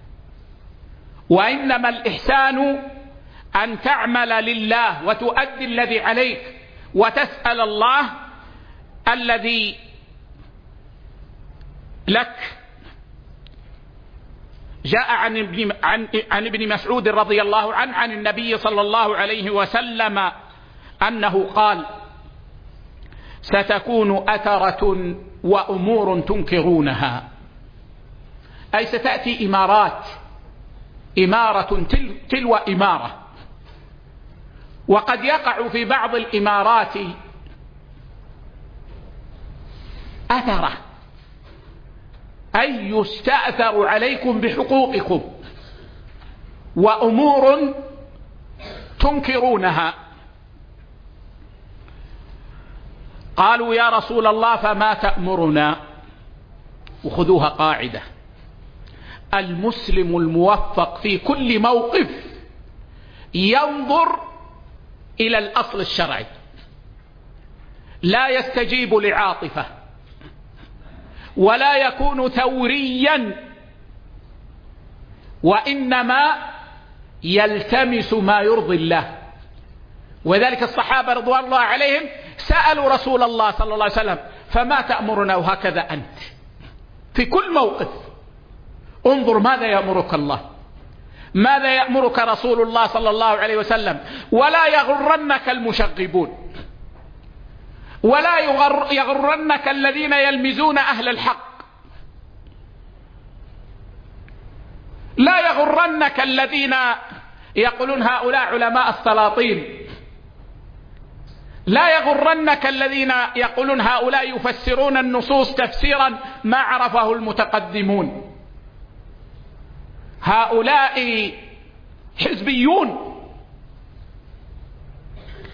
وإنما الإحسان أن تعمل لله وتؤدي الذي عليك وتسأل الله الذي لك. جاء عن ابن, عن, عن ابن مسعود رضي الله عنه عن النبي صلى الله عليه وسلم أنه قال: ستكون أثرة وأمور تنكرونها، أي ستأتي إمارات، إمارة تل تلو إمارة. وقد يقع في بعض الإمارات أثرة، أي يستأثر عليكم بحقوقكم، وأمور تنكرونها. قالوا: يا رسول الله فما تأمرنا؟ وخذوها قاعدة: المسلم الموفق في كل موقف ينظر إلى الأصل الشرعي، لا يستجيب لعاطفة، ولا يكون ثوريا، وإنما يلتمس ما يرضي الله. وذلك الصحابة رضوان الله عليهم سألوا رسول الله صلى الله عليه وسلم: فما تأمرنا؟ وهكذا أنت في كل موقف انظر ماذا يأمرك الله، ماذا يأمرك رسول الله صلى الله عليه وسلم. ولا يغرنك المشغبون، ولا يغر يغرنك الذين يلمزون أهل الحق، لا يغرنك الذين يقولون هؤلاء علماء السلاطين، لا يغرنك الذين يقولون هؤلاء يفسرون النصوص تفسيرا ما عرفه المتقدمون. هؤلاء حزبيون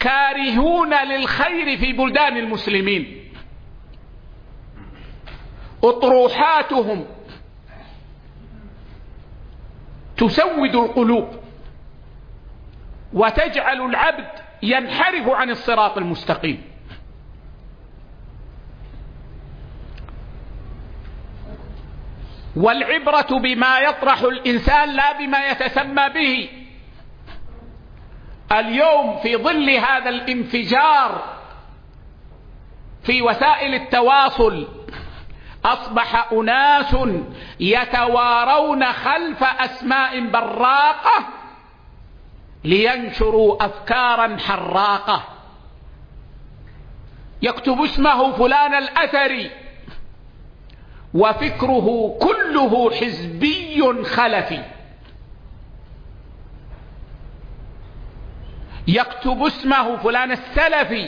كارهون للخير في بلدان المسلمين، أطروحاتهم تسود القلوب وتجعل العبد ينحرف عن الصراط المستقيم. والعبرة بما يطرح الإنسان لا بما يتسمى به. اليوم في ظل هذا الانفجار في وسائل التواصل أصبح أناس يتوارون خلف أسماء براقة لينشروا أفكارا حراقة. يكتب اسمه فلان الأثري وفكره كله حزبي خلفي، يكتب اسمه فلان السلفي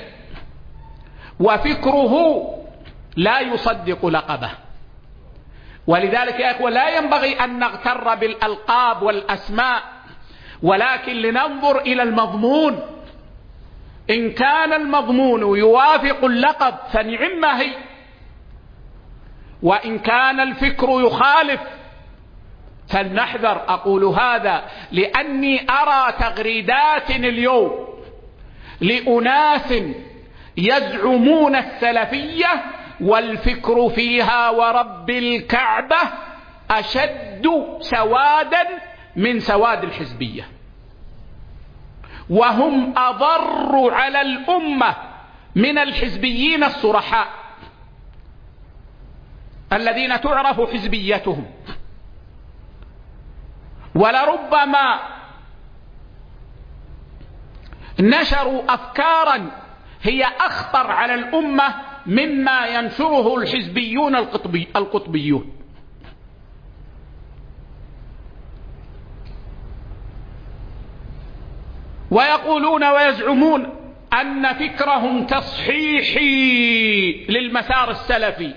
وفكره لا يصدق لقبه. ولذلك يا إخوة لا ينبغي أن نغتر بالألقاب والأسماء، ولكن لننظر إلى المضمون. إن كان المضمون يوافق اللقب فنعم هي، وإن كان الفكر يخالف فلنحذر. أقول هذا لأني أرى تغريدات اليوم لأناس يزعمون السلفية والفكر فيها ورب الكعبة أشد سوادا من سواد الحزبية، وهم أضر على الأمة من الحزبيين الصرحاء الذين تعرف حزبيتهم. ولربما نشروا أفكارا هي أخطر على الأمة مما ينشره الحزبيون القطبي القطبيون. ويقولون ويزعمون أن فكرهم تصحيحي للمسار السلفي،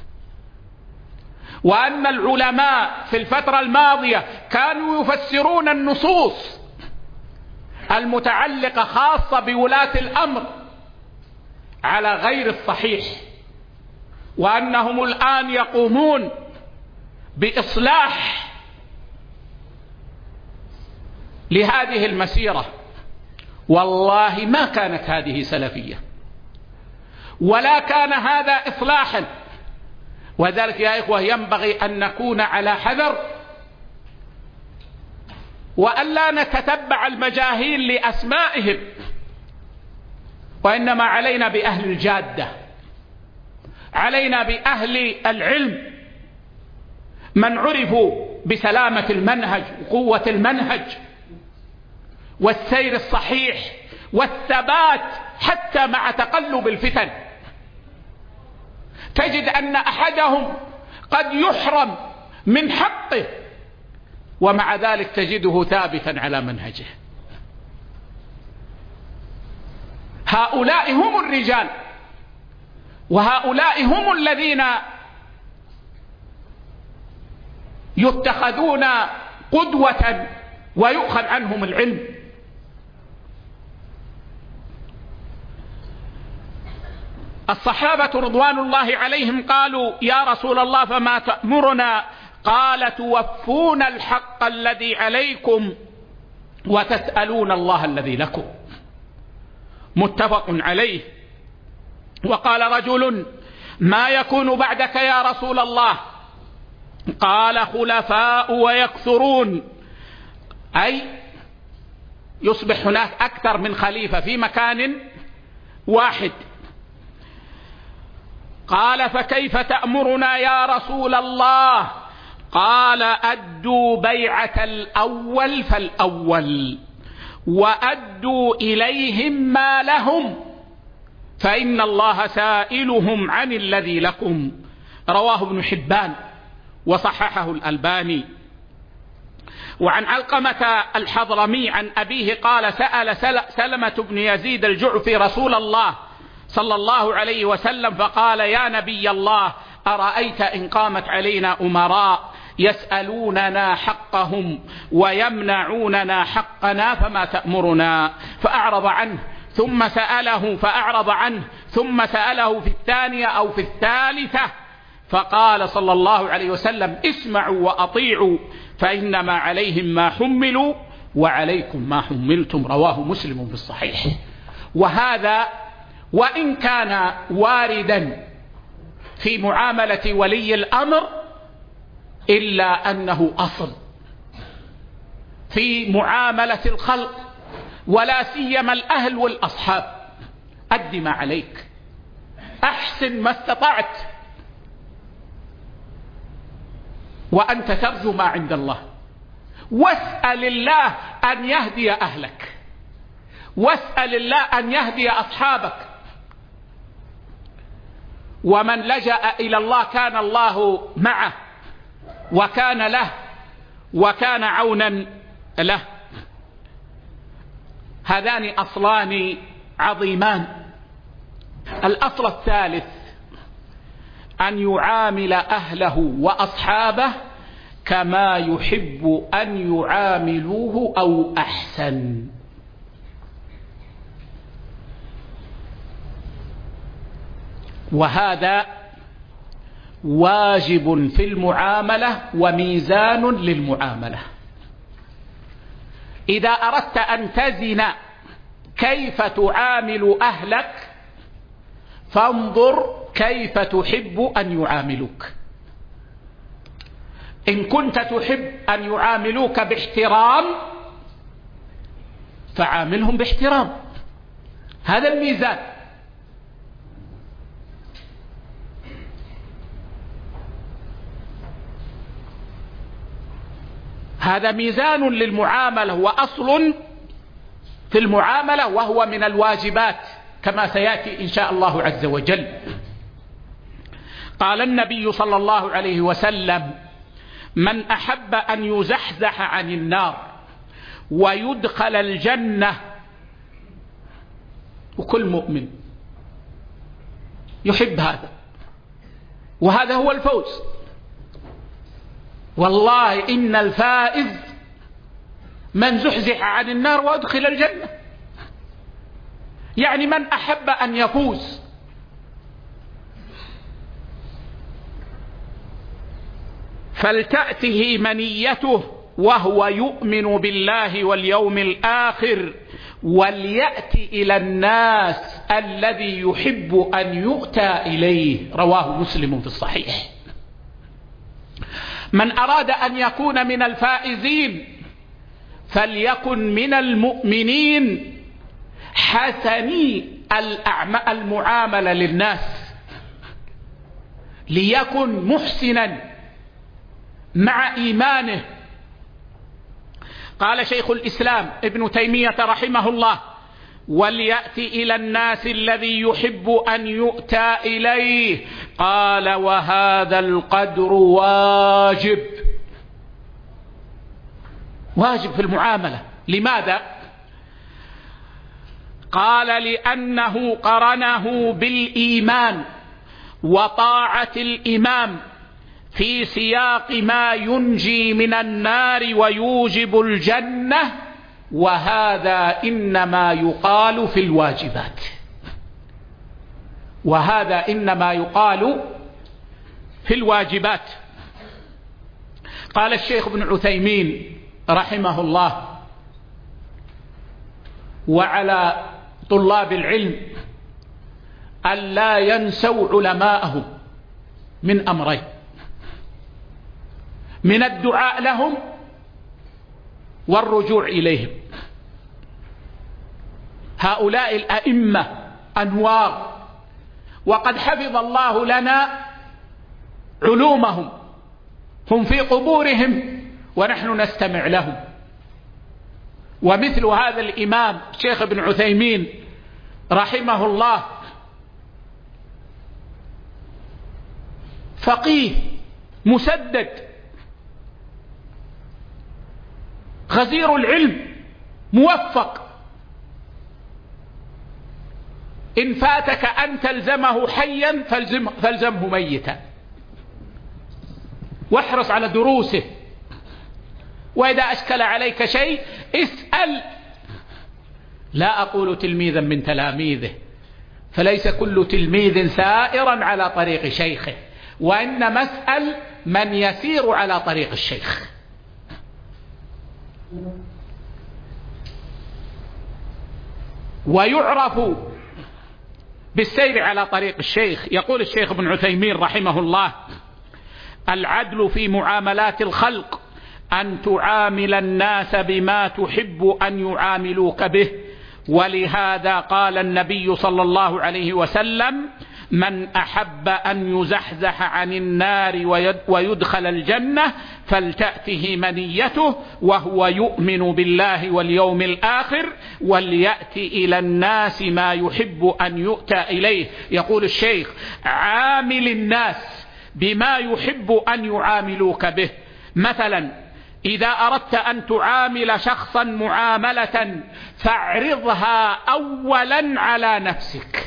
وأن العلماء في الفترة الماضية كانوا يفسرون النصوص المتعلقة خاصة بولاة الأمر على غير الصحيح، وأنهم الآن يقومون بإصلاح لهذه المسيرة. والله ما كانت هذه سلفية ولا كان هذا إصلاحا. وذلك يا إخوة ينبغي أن نكون على حذر وأن لا نتتبع المجاهيل لأسمائهم، وإنما علينا بأهل الجادة، علينا بأهل العلم من عرفوا بسلامة المنهج وقوة المنهج والسير الصحيح والثبات حتى مع تقلب الفتن. تجد أن أحدهم قد يحرم من حقه ومع ذلك تجده ثابتا على منهجه. هؤلاء هم الرجال، وهؤلاء هم الذين يتخذون قدوة ويؤخذ عنهم العلم. الصحابة رضوان الله عليهم قالوا يا رسول الله فما تأمرنا؟ قال توفون الحق الذي عليكم وتسألون الله الذي لكم. متفق عليه. وقال رجل ما يكون بعدك يا رسول الله؟ قال خلفاء ويكثرون، أي يصبح هناك أكثر من خليفة في مكان واحد. قال فكيف تأمرنا يا رسول الله؟ قال أدوا بيعة الأول فالأول وأدوا إليهم ما لهم فإن الله سائلهم عن الذي لكم. رواه ابن حبان وصححه الألباني. وعن علقمة الحضرمي عن أبيه قال سأل سلمة بن يزيد الجعفي رسول الله صلى الله عليه وسلم فقال يا نبي الله أرأيت إن قامت علينا أمراء يسألوننا حقهم ويمنعوننا حقنا فما تأمرنا؟ فأعرض عنه ثم سأله فأعرض عنه، ثم سأله في الثانية أو في الثالثة، فقال صلى الله عليه وسلم: اسمعوا وأطيعوا فإنما عليهم ما حملوا وعليكم ما حملتم. رواه مسلم في الصحيح. وهذا وإن كان واردا في معاملة ولي الأمر إلا أنه أصل في معاملة الخلق، ولا سيما الأهل والأصحاب. أد ما عليك، أحسن ما استطعت، وأنت ترجو ما عند الله، واسأل الله أن يهدي أهلك، واسأل الله أن يهدي أصحابك. ومن لجأ إلى الله كان الله معه وكان له وكان عونا له. هذان أصلان عظيمان. الأصل الثالث أن يعامل أهله وأصحابه كما يحب أن يعاملوه أو أحسن. وهذا واجب في المعاملة وميزان للمعاملة. إذا أردت أن تزن كيف تعامل أهلك فانظر كيف تحب أن يعاملوك. إن كنت تحب أن يعاملوك باحترام فعاملهم باحترام، هذا الميزان. هذا ميزان للمعاملة وأصل في المعاملة، وهو من الواجبات كما سيأتي إن شاء الله عز وجل. قال النبي صلى الله عليه وسلم: من أحب أن يزحزح عن النار ويدخل الجنة، وكل مؤمن يحب هذا، وهذا هو الفوز. والله إن الفائز من زحزح عن النار وأدخل الجنة، يعني من أحب أن يفوز. فلتأته منيته وهو يؤمن بالله واليوم الآخر، وليأت إلى الناس الذي يحب أن يؤتى إليه. رواه مسلم في الصحيح. من أراد أن يكون من الفائزين فليكن من المؤمنين حسني المعاملة للناس، ليكن محسنا مع إيمانه. قال شيخ الإسلام ابن تيمية رحمه الله: وليأتي إلى الناس الذي يحب أن يؤتى إليه. قال: وهذا القدر واجب، واجب في المعاملة. لماذا؟ قال: لأنه قرنه بالإيمان وطاعة الإمام في سياق ما ينجي من النار ويوجب الجنة، وهذا إنما يقال في الواجبات، وهذا إنما يقال في الواجبات. قال الشيخ ابن عثيمين رحمه الله: وعلى طلاب العلم أن لا ينسوا علماءهم من أمرين: من الدعاء لهم والرجوع إليهم. هؤلاء الأئمة أنوار، وقد حفظ الله لنا علومهم، هم في قبورهم ونحن نستمع لهم. ومثل هذا الإمام الشيخ ابن عثيمين رحمه الله فقيه مسدد غزير العلم موفق، إن فاتك أن تلزمه حيا فالزم فالزمه ميتا، واحرص على دروسه. وإذا أشكل عليك شيء اسأل لا أقول تلميذا من تلاميذه، فليس كل تلميذ سائرا على طريق شيخه، وإنما اسأل من يسير على طريق الشيخ. ويعرف بالسير على طريق الشيخ. يقول الشيخ ابن عثيمين رحمه الله: العدل في معاملات الخلق أن تعامل الناس بما تحب أن يعاملوك به، ولهذا قال النبي صلى الله عليه وسلم: من أحب أن يزحزح عن النار ويدخل الجنة فلتأته منيته وهو يؤمن بالله واليوم الآخر وليأتي إلى الناس ما يحب أن يؤتى إليه. يقول الشيخ: عامل الناس بما يحب أن يعاملوك به. مثلا إذا أردت أن تعامل شخصا معاملة فاعرضها أولا على نفسك،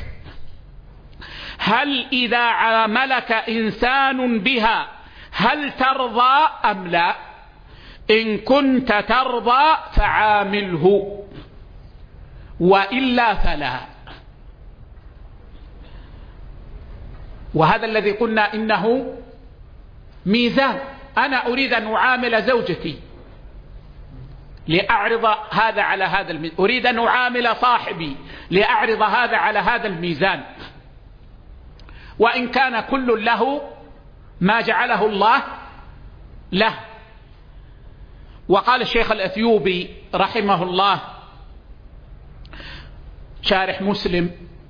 هل إذا عاملك إنسان بها هل ترضى أم لا؟ إن كنت ترضى فعامله، وإلا فلا. وهذا الذي قلنا إنه ميزان. أنا أريد أن أعامل زوجتي لأعرض هذا على هذا الميزان، أريد أن أعامل صاحبي لأعرض هذا على هذا الميزان، وإن كان كل له ما جعله الله له. وقال الشيخ الأثيوبي رحمه الله شارح مسلم: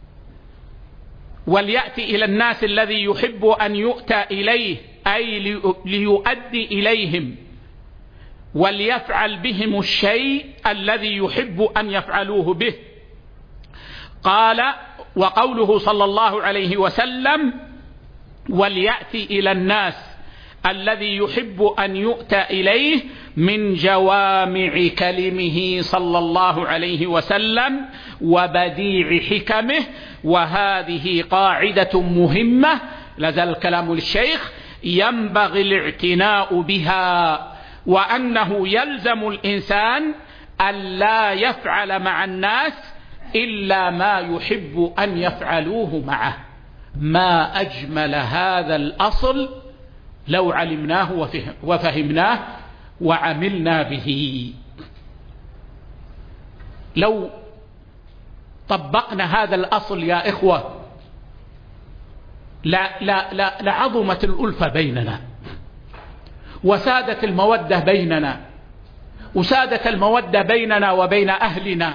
وليأتي إلى الناس الذي يحب أن يؤتى إليه، أي ليؤدي إليهم وليفعل بهم الشيء الذي يحب أن يفعلوه به. قال: وقوله صلى الله عليه وسلم: وليأتي إلى الناس الذي يحب أن يؤتى إليه، من جوامع كلمه صلى الله عليه وسلم وبديع حكمه. وهذه قاعدة مهمة، لازال الكلام للشيخ، ينبغي الاعتناء بها، وأنه يلزم الإنسان أن لا يفعل مع الناس إلا ما يحب أن يفعلوه معه. ما أجمل هذا الأصل لو علمناه وفهمناه وعملنا به. لو طبقنا هذا الأصل يا إخوة لا لا لا لعظمت الألفة بيننا، وسادت المودة بيننا، وسادت المودة بيننا وبين أهلنا.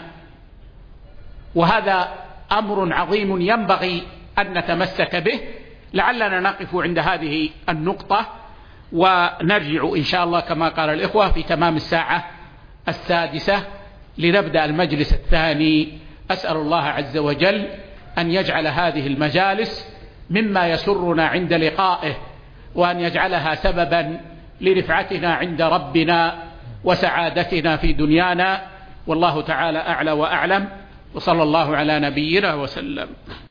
وهذا أمر عظيم ينبغي أن نتمسك به. لعلنا نقف عند هذه النقطة ونرجع إن شاء الله كما قال الإخوة في تمام الساعة السادسة لنبدأ المجلس الثاني. أسأل الله عز وجل أن يجعل هذه المجالس مما يسرنا عند لقائه، وأن يجعلها سببا لرفعتنا عند ربنا وسعادتنا في دنيانا. والله تعالى أعلى وأعلم، وصلى الله على نبينا وسلم.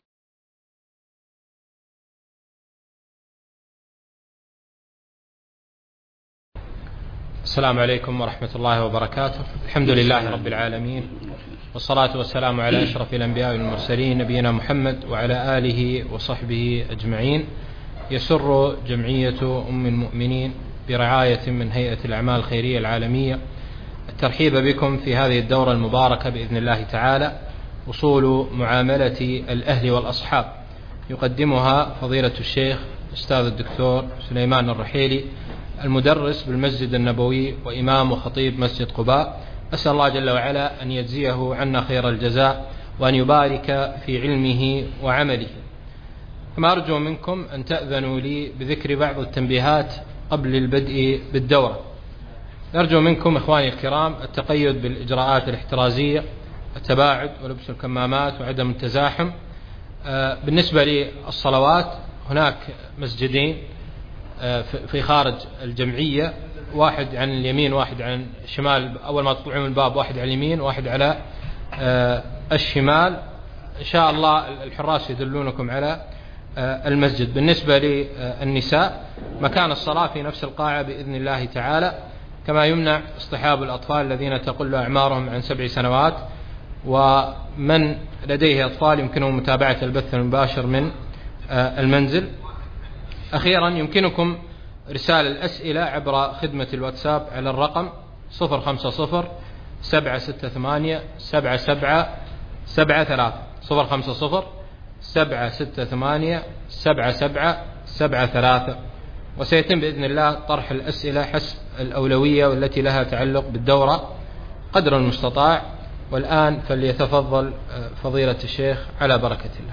السلام عليكم ورحمة الله وبركاته. الحمد لله رب العالمين، والصلاة والسلام على أشرف الأنبياء والمرسلين نبينا محمد وعلى آله وصحبه أجمعين. يسر جمعية أم المؤمنين برعاية من هيئة الأعمال الخيرية العالمية الترحيب بكم في هذه الدورة المباركة بإذن الله تعالى، أصول معاملة الأهل والأصحاب، يقدمها فضيلة الشيخ أستاذ الدكتور سليمان الرحيلي، المدرس بالمسجد النبوي وإمام وخطيب مسجد قباء. أسأل الله جل وعلا أن يجزيه عنا خير الجزاء، وأن يبارك في علمه وعمله. كما أرجو منكم أن تأذنوا لي بذكر بعض التنبيهات قبل البدء بالدورة. أرجو منكم إخواني الكرام التقيد بالإجراءات الاحترازية، التباعد ولبس الكمامات وعدم التزاحم. بالنسبة للصلوات هناك مسجدين في خارج الجمعية، واحد عن اليمين واحد عن الشمال. أول ما تطلعون من الباب واحد على اليمين واحد على الشمال. إن شاء الله الحراس يدلونكم على المسجد. بالنسبة للنساء مكان الصلاة في نفس القاعة بإذن الله تعالى، كما يمنع اصطحاب الأطفال الذين تقل أعمارهم عن سبع سنوات ومن لديه أطفال يمكنهم متابعة البث المباشر من المنزل. أخيرا يمكنكم إرسال الأسئلة عبر خدمة الواتساب على الرقم صفر خمسة صفر سبعة ستة ثمانية سبعة سبعة سبعة ثلاثة صفر خمسة صفر سبعة ستة ثمانية سبعة سبعة سبعة ثلاثة، وسيتم بإذن الله طرح الأسئلة حسب الأولوية والتي لها تعلق بالدورة قدر المستطاع. والآن فليتفضل فضيلة الشيخ على بركة الله.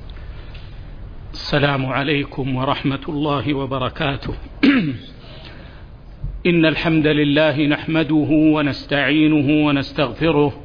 السلام عليكم ورحمة الله وبركاته. إن الحمد لله نحمده ونستعينه ونستغفره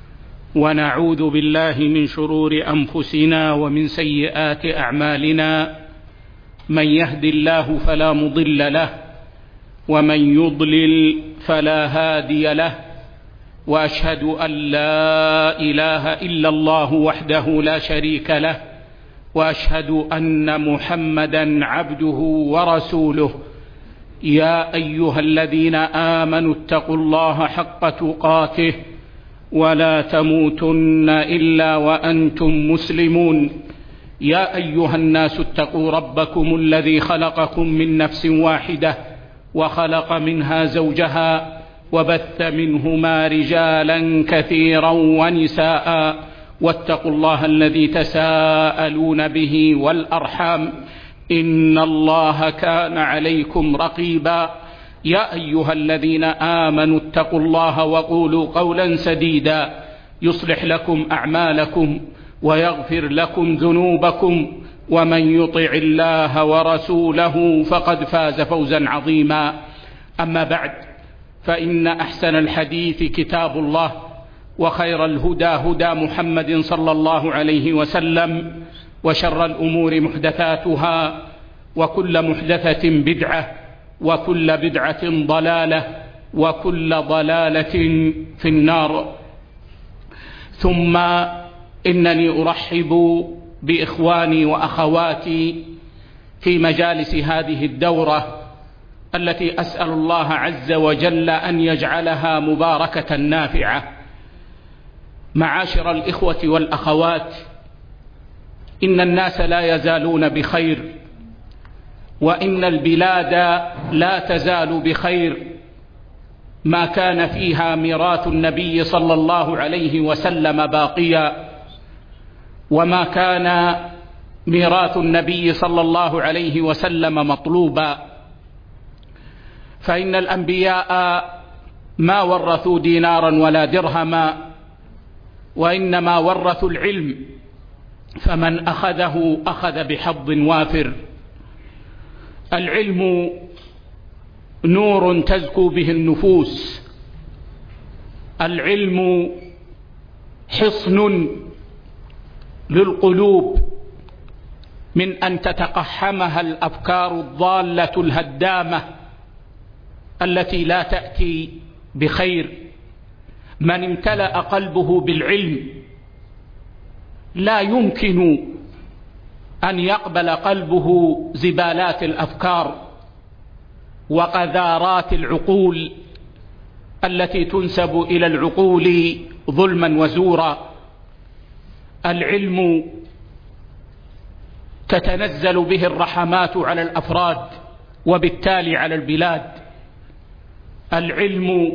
ونعوذ بالله من شرور أنفسنا ومن سيئات أعمالنا، من يهد الله فلا مضل له ومن يضلل فلا هادي له، وأشهد أن لا إله إلا الله وحده لا شريك له، وأشهد أن محمدا عبده ورسوله. يا أيها الذين آمنوا اتقوا الله حق تقاته ولا تموتن إلا وأنتم مسلمون. يا أيها الناس اتقوا ربكم الذي خلقكم من نفس واحدة وخلق منها زوجها وبث منهما رجالا كثيرا ونساء، واتقوا الله الذي تساءلون به والأرحام إن الله كان عليكم رقيبا. يا أيها الذين آمنوا اتقوا الله وقولوا قولا سديدا يصلح لكم أعمالكم ويغفر لكم ذنوبكم، ومن يطع الله ورسوله فقد فاز فوزا عظيما. أما بعد، فإن أحسن الحديث كتاب الله، وخير الهدى هدى محمد صلى الله عليه وسلم، وشر الأمور محدثاتها، وكل محدثة بدعة، وكل بدعة ضلالة، وكل ضلالة في النار. ثم إنني أرحب بإخواني وأخواتي في مجالس هذه الدورة التي أسأل الله عز وجل أن يجعلها مباركة نافعة. معاشر الإخوة والأخوات، إن الناس لا يزالون بخير، وإن البلاد لا تزال بخير ما كان فيها ميراث النبي صلى الله عليه وسلم باقيا، وما كان ميراث النبي صلى الله عليه وسلم مطلوبا. فإن الأنبياء ما ورثوا دينارا ولا درهما، وإنما ورثوا العلم، فمن أخذه أخذ بحظ وافر. العلم نور تزكو به النفوس، العلم حصن للقلوب من أن تتقحمها الأفكار الضالة الهدامة التي لا تأتي بخير. من امتلأ قلبه بالعلم لا يمكن أن يقبل قلبه زبالات الأفكار وقذارات العقول التي تنسب إلى العقول ظلما وزورا. العلم تتنزل به الرحمات على الأفراد وبالتالي على البلاد. العلم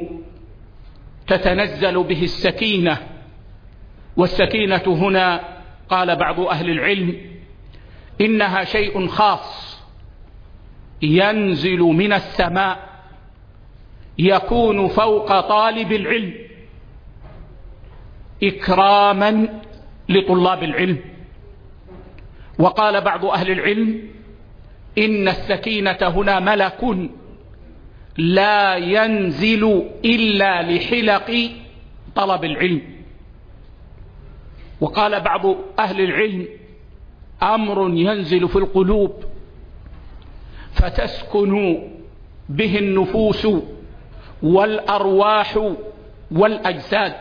تتنزل به السكينة، والسكينة هنا قال بعض أهل العلم إنها شيء خاص ينزل من السماء يكون فوق طالب العلم إكراما لطلاب العلم. وقال بعض أهل العلم إن السكينة هنا ملك لا ينزل إلا لحلق طلب العلم. وقال بعض أهل العلم أمر ينزل في القلوب فتسكن به النفوس والأرواح والأجساد،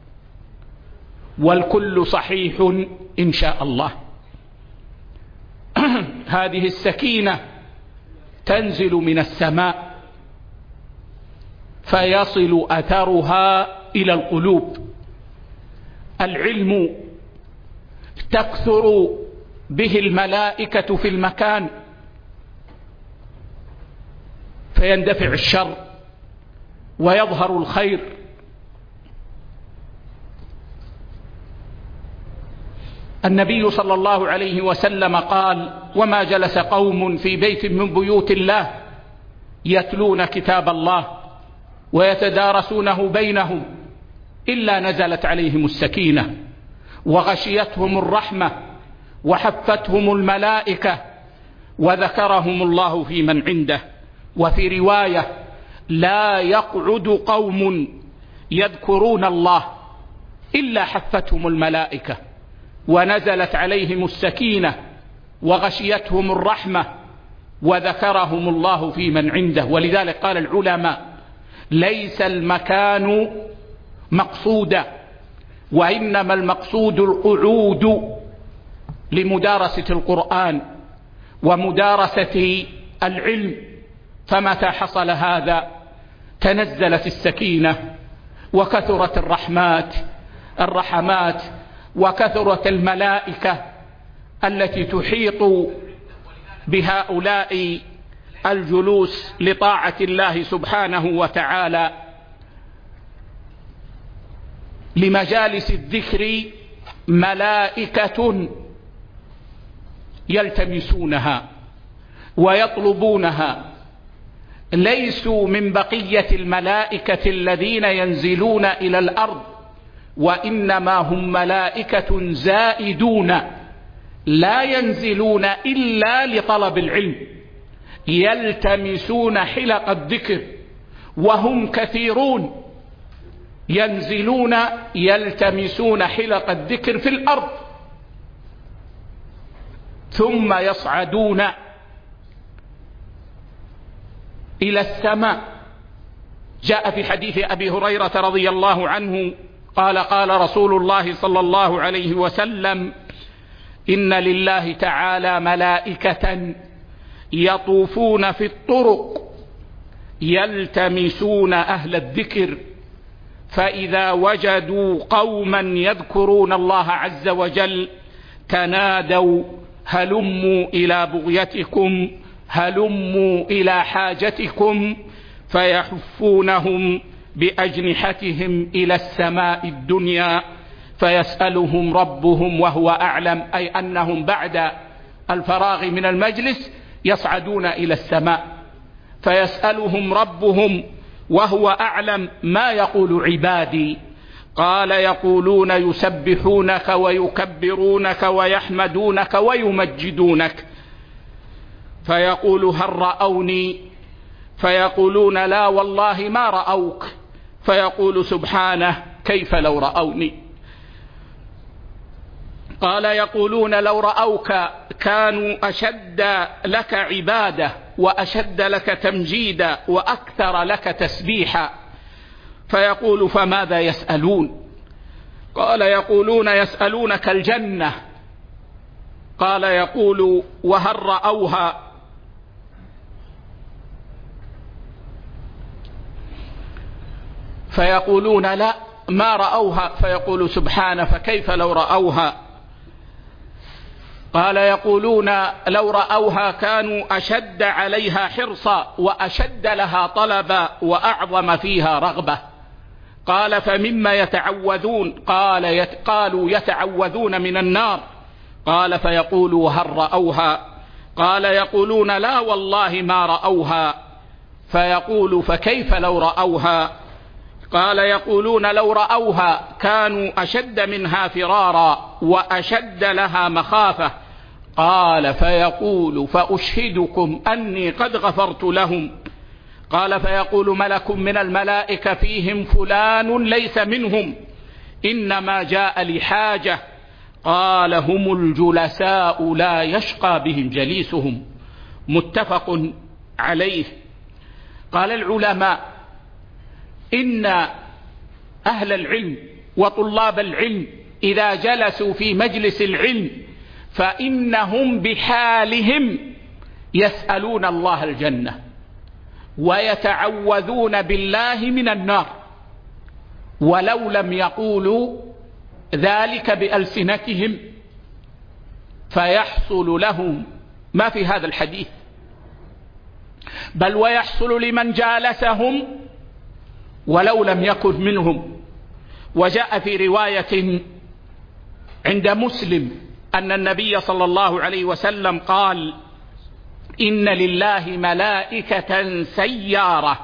والكل صحيح إن شاء الله. هذه السكينة تنزل من السماء فيصل أثرها إلى القلوب. العلم تكثر به الملائكة في المكان فيندفع الشر ويظهر الخير. النبي صلى الله عليه وسلم قال: وما جلس قوم في بيت من بيوت الله يتلون كتاب الله ويتدارسونه بينهم إلا نزلت عليهم السكينة وغشيتهم الرحمة وحفتهم الملائكة وذكرهم الله في من عنده. وفي رواية: لا يقعد قوم يذكرون الله إلا حفتهم الملائكة ونزلت عليهم السكينة وغشيتهم الرحمة وذكرهم الله في من عنده. ولذلك قال العلماء: ليس المكان مقصودا، وإنما المقصود القعود لمدارسة القرآن ومدارسة العلم. فمتى حصل هذا تنزلت السكينة وكثرت الرحمات الرحمات وكثرت الملائكة التي تحيط بهؤلاء الجلوس لطاعة الله سبحانه وتعالى. لمجالس الذكر ملائكة يلتمسونها ويطلبونها، ليسوا من بقية الملائكة الذين ينزلون إلى الأرض، وإنما هم ملائكة زائدون لا ينزلون إلا لطلب العلم، يلتمسون حلق الذكر، وهم كثيرون ينزلون يلتمسون حلق الذكر في الأرض ثم يصعدون إلى السماء. جاء في حديث أبي هريرة رضي الله عنه قال: قال رسول الله صلى الله عليه وسلم: إن لله تعالى ملائكة يطوفون في الطرق يلتمسون أهل الذكر، فإذا وجدوا قوما يذكرون الله عز وجل تنادوا: هلموا إلى بغيتكم، هلموا إلى حاجتكم، فيحفونهم بأجنحتهم إلى السماء الدنيا فيسألهم ربهم وهو أعلم، أي أنهم بعد الفراغ من المجلس يصعدون إلى السماء فيسألهم ربهم وهو أعلم ما يقول عبادي. قال: يقولون يسبحونك ويكبرونك ويحمدونك ويمجدونك. فيقول: هل رأوني؟ فيقولون: لا والله ما رأوك. فيقول سبحانه: كيف لو رأوني؟ قال: يقولون لو رأوك كانوا أشد لك عبادة وأشد لك تمجيدا وأكثر لك تسبيحا. فيقول: فماذا يسألون؟ قال: يقولون يسألونك الجنة. قال: يقول: وهل رأوها؟ فيقولون: لا ما رأوها. فيقول سبحانه: فكيف لو رأوها؟ قال: يقولون لو رأوها كانوا أشد عليها حرصا وأشد لها طلبا وأعظم فيها رغبة. قال: فمما يتعوذون؟ قال يت قالوا يتعوذون من النار. قال: فيقول: وهل رأوها؟ قال: يقولون لا والله ما رأوها. فيقول: فكيف لو رأوها؟ قال: يقولون لو رأوها كانوا أشد منها فرارا وأشد لها مخافة. قال: فيقول: فأشهدكم أني قد غفرت لهم. قال: فيقول ملك من الملائكة فيهم فلان ليس منهم إنما جاء لحاجة. قال: هم الجلساء لا يشقى بهم جليسهم. متفق عليه. قال العلماء: إن أهل العلم وطلاب العلم إذا جلسوا في مجلس العلم فإنهم بحالهم يسألون الله الجنة ويتعوذون بالله من النار، ولو لم يقولوا ذلك بألسنتهم فيحصل لهم ما في هذا الحديث، بل ويحصل لمن جالسهم ولو لم يكن منهم. وجاء في رواية عند مسلم أن النبي صلى الله عليه وسلم قال: إن لله ملائكة سيارة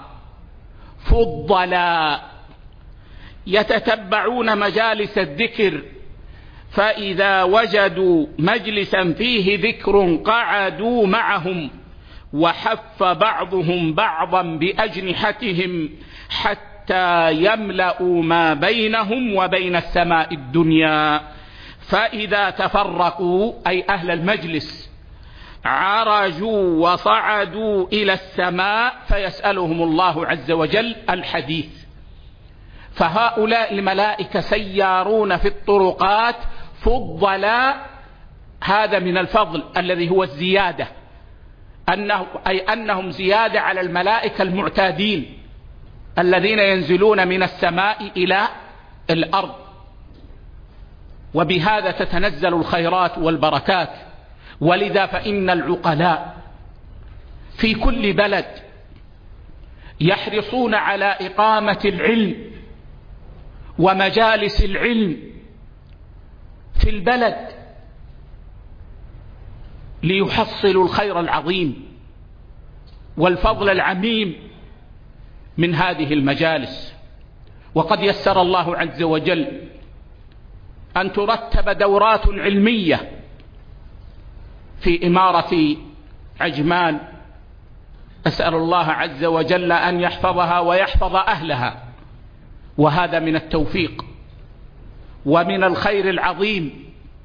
فضلا يتتبعون مجالس الذكر، فإذا وجدوا مجلسا فيه ذكر قعدوا معهم، وحف بعضهم بعضا بأجنحتهم حتى يملأوا ما بينهم وبين السماء الدنيا، فإذا تفرقوا أي أهل المجلس عرجوا وصعدوا إلى السماء فيسألهم الله عز وجل الحديث. فهؤلاء الملائكة سيارون في الطرقات فضلا، هذا من الفضل الذي هو الزيادة، أنه أي أنهم زيادة على الملائكة المعتادين الذين ينزلون من السماء إلى الأرض. وبهذا تتنزل الخيرات والبركات. ولذا فإن العقلاء في كل بلد يحرصون على إقامة العلم ومجالس العلم في البلد ليحصلوا الخير العظيم والفضل العميم من هذه المجالس. وقد يسر الله عز وجل أن ترتب دورات علمية في إمارة عجمان، أسأل الله عز وجل أن يحفظها ويحفظ أهلها، وهذا من التوفيق ومن الخير العظيم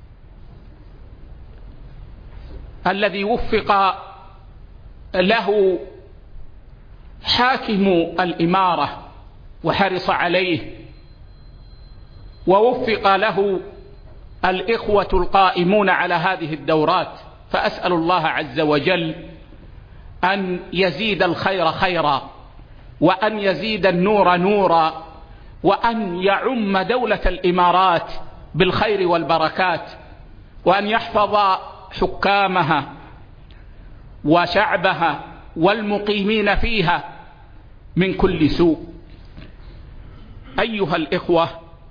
الذي وفق له حاكم الإمارة وحرص عليه، ووفق له الإخوة القائمون على هذه الدورات. فأسأل الله عز وجل أن يزيد الخير خيرا، وأن يزيد النور نورا، وأن يعم دولة الإمارات بالخير والبركات، وأن يحفظ حكامها وشعبها والمقيمين فيها من كل سوء. أيها الإخوة،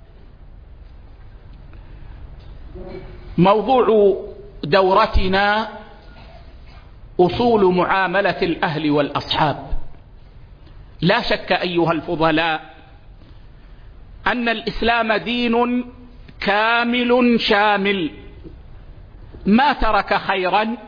موضوع دورتنا أصول معاملة الأهل والأصحاب. لا شك أيها الفضلاء أن الإسلام دين كامل شامل، ما ترك خيرا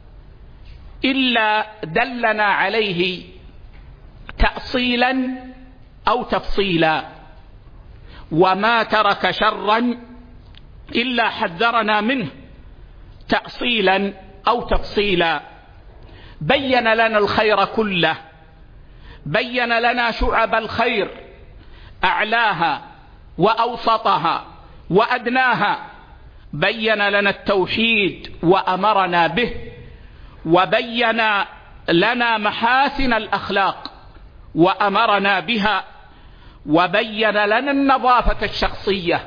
إلا دلنا عليه تأصيلا أو تفصيلا، وما ترك شرا إلا حذرنا منه تأصيلا أو تفصيلا. بين لنا الخير كله، بين لنا شعب الخير أعلاها وأوسطها وأدناها، بين لنا التوحيد وأمرنا به، وبين لنا محاسن الأخلاق وأمرنا بها، وبين لنا النظافة الشخصية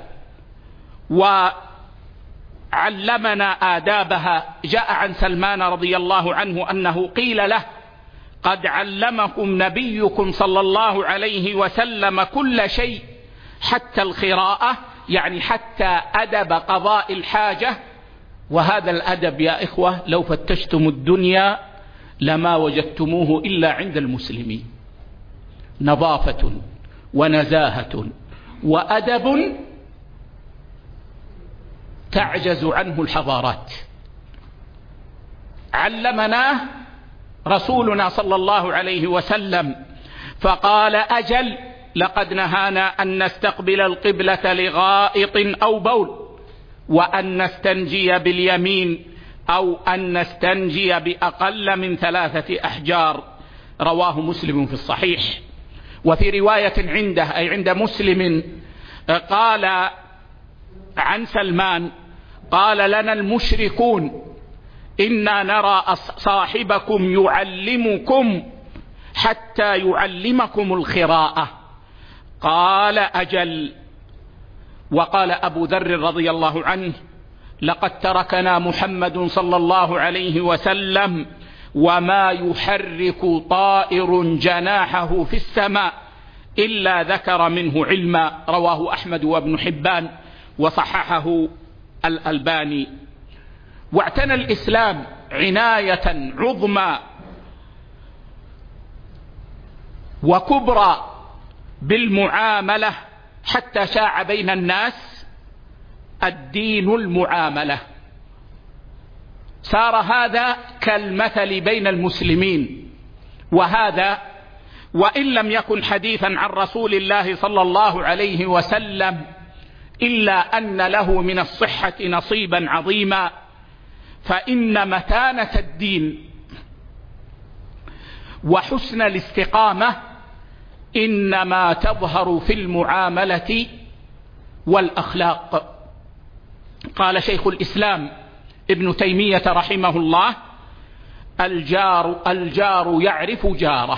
وعلمنا آدابها. جاء عن سلمان رضي الله عنه أنه قيل له: قد علمكم نبيكم صلى الله عليه وسلم كل شيء حتى الخراءة، يعني حتى أدب قضاء الحاجة. وهذا الأدب يا إخوة لو فتشتم الدنيا لما وجدتموه إلا عند المسلمين. نظافة ونزاهة وأدب تعجز عنه الحضارات. علمناه رسولنا صلى الله عليه وسلم فقال: أجل، لقد نهانا أن نستقبل القبلة لغائط أو بول، وأن نستنجي باليمين، أو أن نستنجي بأقل من ثلاثة أحجار. رواه مسلم في الصحيح. وفي رواية عنده أي عند مسلم قال عن سلمان قال: لنا المشركون إنا نرى صاحبكم يعلمكم حتى يعلمكم الخراءة. قال: أجل. وقال أبو ذر رضي الله عنه: لقد تركنا محمد صلى الله عليه وسلم وما يحرك طائر جناحه في السماء إلا ذكر منه علما. رواه أحمد وابن حبان وصححه الألباني. واعتنى الإسلام عناية عظمى وكبرى بالمعاملة حتى شاع بين الناس الدين المعاملة. صار هذا كالمثل بين المسلمين. وهذا وإن لم يكن حديثا عن رسول الله صلى الله عليه وسلم إلا أن له من الصحة نصيبا عظيما، فإن متانة الدين وحسن الاستقامة إنما تظهر في المعاملة والأخلاق. قال شيخ الإسلام ابن تيمية رحمه الله: الجار الجار يعرف جاره،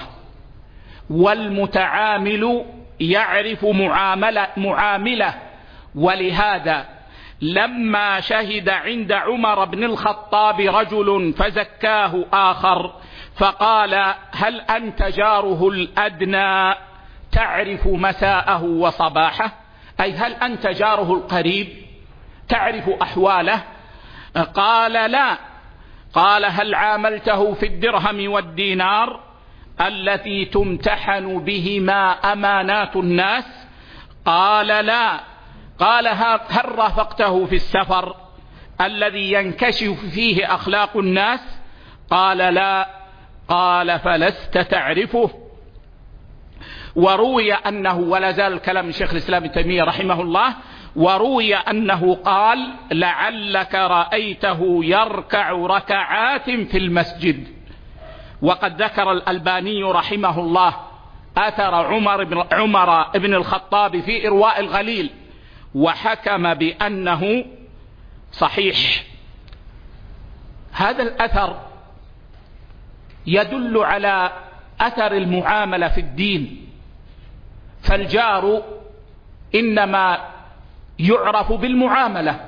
والمتعامل يعرف معاملة معامله. ولهذا لما شهد عند عمر بن الخطاب رجل فزكاه آخر فقال: هل أنت جاره الأدنى تعرف مساءه وصباحه؟ أي هل أنت جاره القريب تعرف أحواله؟ قال: لا. قال: هل عاملته في الدرهم والدينار التي تمتحن بهما أمانات الناس؟ قال: لا. قال: هل رافقته في السفر الذي ينكشف فيه أخلاق الناس؟ قال: لا. قال: فلست تعرفه. وروي أنه، ولا زال الكلام من شيخ الإسلام ابن تيمية رحمه الله، وروي أنه قال: لعلك رأيته يركع ركعات في المسجد. وقد ذكر الألباني رحمه الله أثر عمر بن, عمر بن الخطاب في إرواء الغليل وحكم بأنه صحيح. هذا الأثر يدل على أثر المعاملة في الدين. فالجار إنما يعرف بالمعاملة،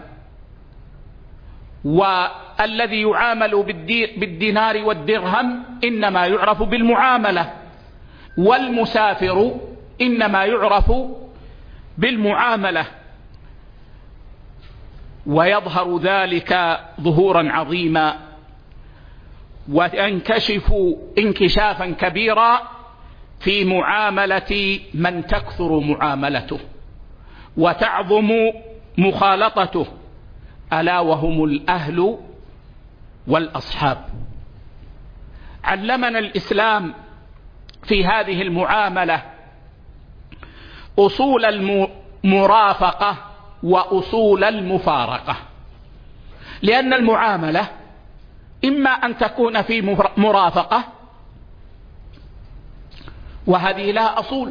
والذي يعامل بالدينار والدرهم إنما يعرف بالمعاملة، والمسافر إنما يعرف بالمعاملة. ويظهر ذلك ظهورا عظيما وينكشف انكشافا كبيرا في معاملة من تكثر معاملته وتعظم مخالطته، ألا وهم الأهل والأصحاب. علمنا الإسلام في هذه المعاملة أصول المرافقة وأصول المفارقة، لأن المعاملة إما أن تكون في مرافقة وهذه لها أصول،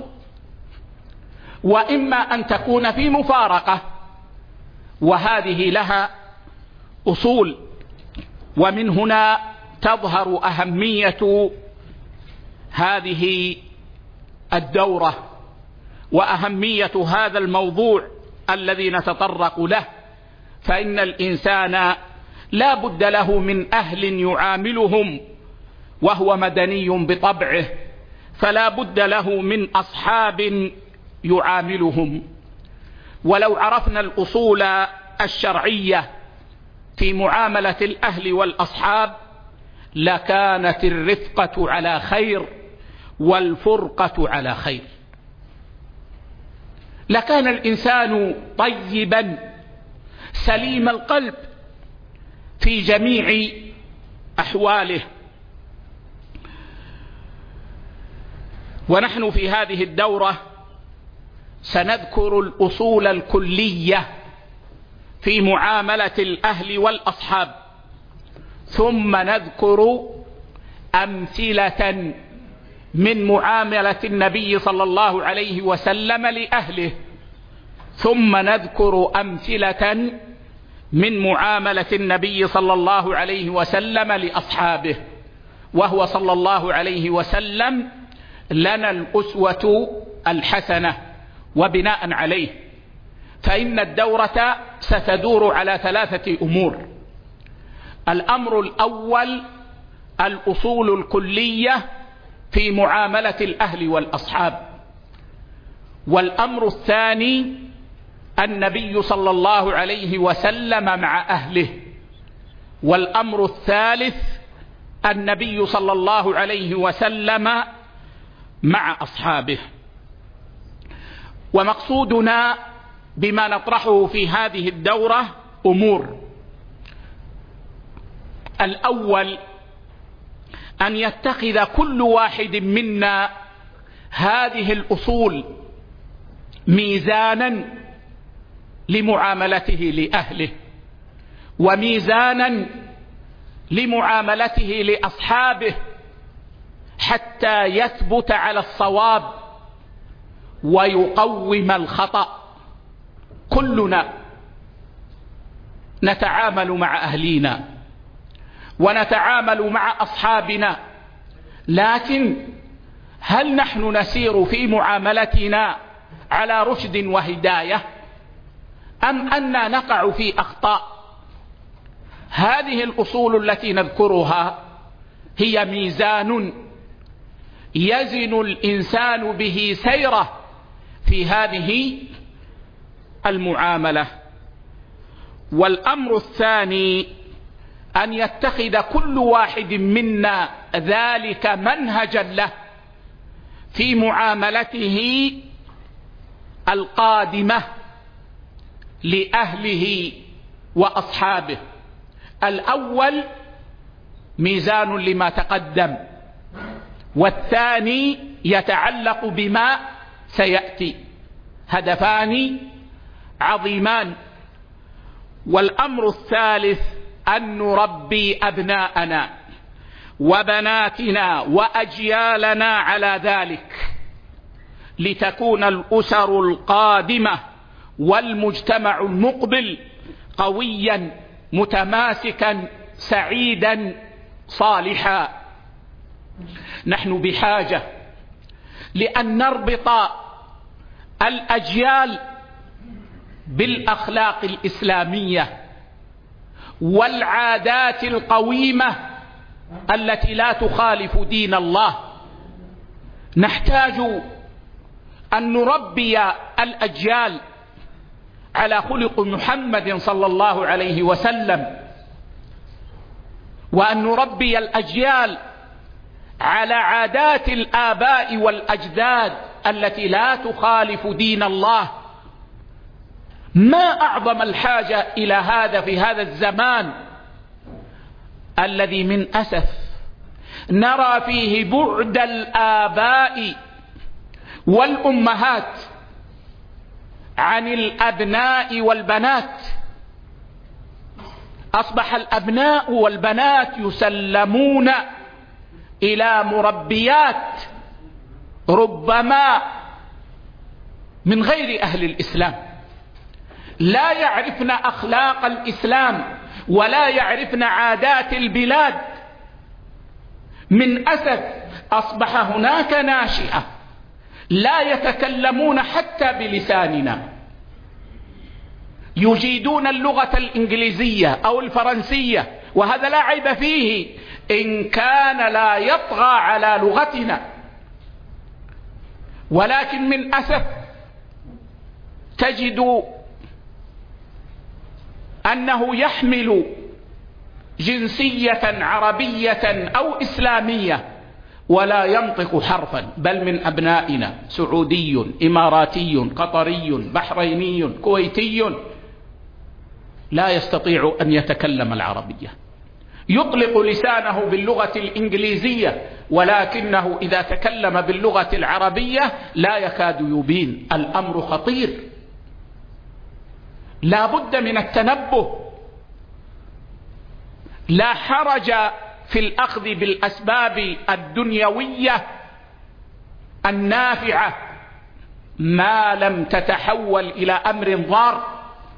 وإما أن تكون في مفارقة وهذه لها أصول. ومن هنا تظهر أهمية هذه الدورة وأهمية هذا الموضوع الذي نتطرق له. فإن الإنسان لا بد له من أهل يعاملهم، وهو مدني بطبعه، فلا بد له من أصحاب يعاملهم. ولو عرفنا الأصول الشرعية في معاملة الأهل والأصحاب لكانت الرفقة على خير والفرقة على خير، لكان الإنسان طيبا سليم القلب في جميع أحواله. ونحن في هذه الدورة سنذكر الأصول الكلية في معاملة الأهل والأصحاب، ثم نذكر أمثلة من معاملة النبي صلى الله عليه وسلم لأهله، ثم نذكر أمثلة من معاملة النبي صلى الله عليه وسلم لأصحابه، وهو صلى الله عليه وسلم لنا الأسوة الحسنة. وبناء عليه فإن الدورة ستدور على ثلاثة أمور. الأمر الأول الأصول الكلية في معاملة الأهل والأصحاب، والأمر الثاني النبي صلى الله عليه وسلم مع أهله، والأمر الثالث النبي صلى الله عليه وسلم مع أصحابه. ومقصودنا بما نطرحه في هذه الدورة أمور. الأول أن يتخذ كل واحد منا هذه الأصول ميزانا لمعاملته لأهله، وميزانا لمعاملته لأصحابه، حتى يثبت على الصواب ويقوم الخطأ. كلنا نتعامل مع أهلينا ونتعامل مع أصحابنا، لكن هل نحن نسير في معاملتنا على رشد وهداية، أم أننا نقع في أخطاء؟ هذه الأصول التي نذكرها هي ميزان يزن الإنسان به سيره في هذه المعاملة. والأمر الثاني أن يتخذ كل واحد منا ذلك منهجا له في معاملته القادمة لأهله وأصحابه. الأول ميزان لما تقدم، والثاني يتعلق بما سيأتي. هدفان عظيمان. والأمر الثالث أن نربي أبناءنا وبناتنا وأجيالنا على ذلك، لتكون الأسر القادمة والمجتمع المقبل قويا متماسكا سعيدا صالحا. نحن بحاجة لأن نربط الأجيال بالأخلاق الإسلامية والعادات القويمة التي لا تخالف دين الله. نحتاج أن نربي الأجيال على خلق محمد صلى الله عليه وسلم، وأن نربي الأجيال على عادات الآباء والأجداد التي لا تخالف دين الله. ما أعظم الحاجة إلى هذا في هذا الزمان الذي من أسف نرى فيه بعد الآباء والأمهات عن الأبناء والبنات. أصبح الأبناء والبنات يسلمون إلى مربيات ربما من غير أهل الإسلام، لا يعرفن أخلاق الإسلام ولا يعرفن عادات البلاد. من أسف أصبح هناك ناشئة لا يتكلمون حتى بلساننا، يجيدون اللغة الإنجليزية أو الفرنسية، وهذا لا عيب فيه إن كان لا يطغى على لغتنا. ولكن من أسف تجد أنه يحمل جنسية عربية أو إسلامية ولا ينطق حرفا، بل من أبنائنا سعودي إماراتي قطري بحريني كويتي لا يستطيع أن يتكلم العربية، يطلق لسانه باللغة الإنجليزية، ولكنه إذا تكلم باللغة العربية لا يكاد يبين. الأمر خطير، لا بد من التنبه. لا حرج في الأخذ بالأسباب الدنيوية النافعة ما لم تتحول إلى أمر ضار.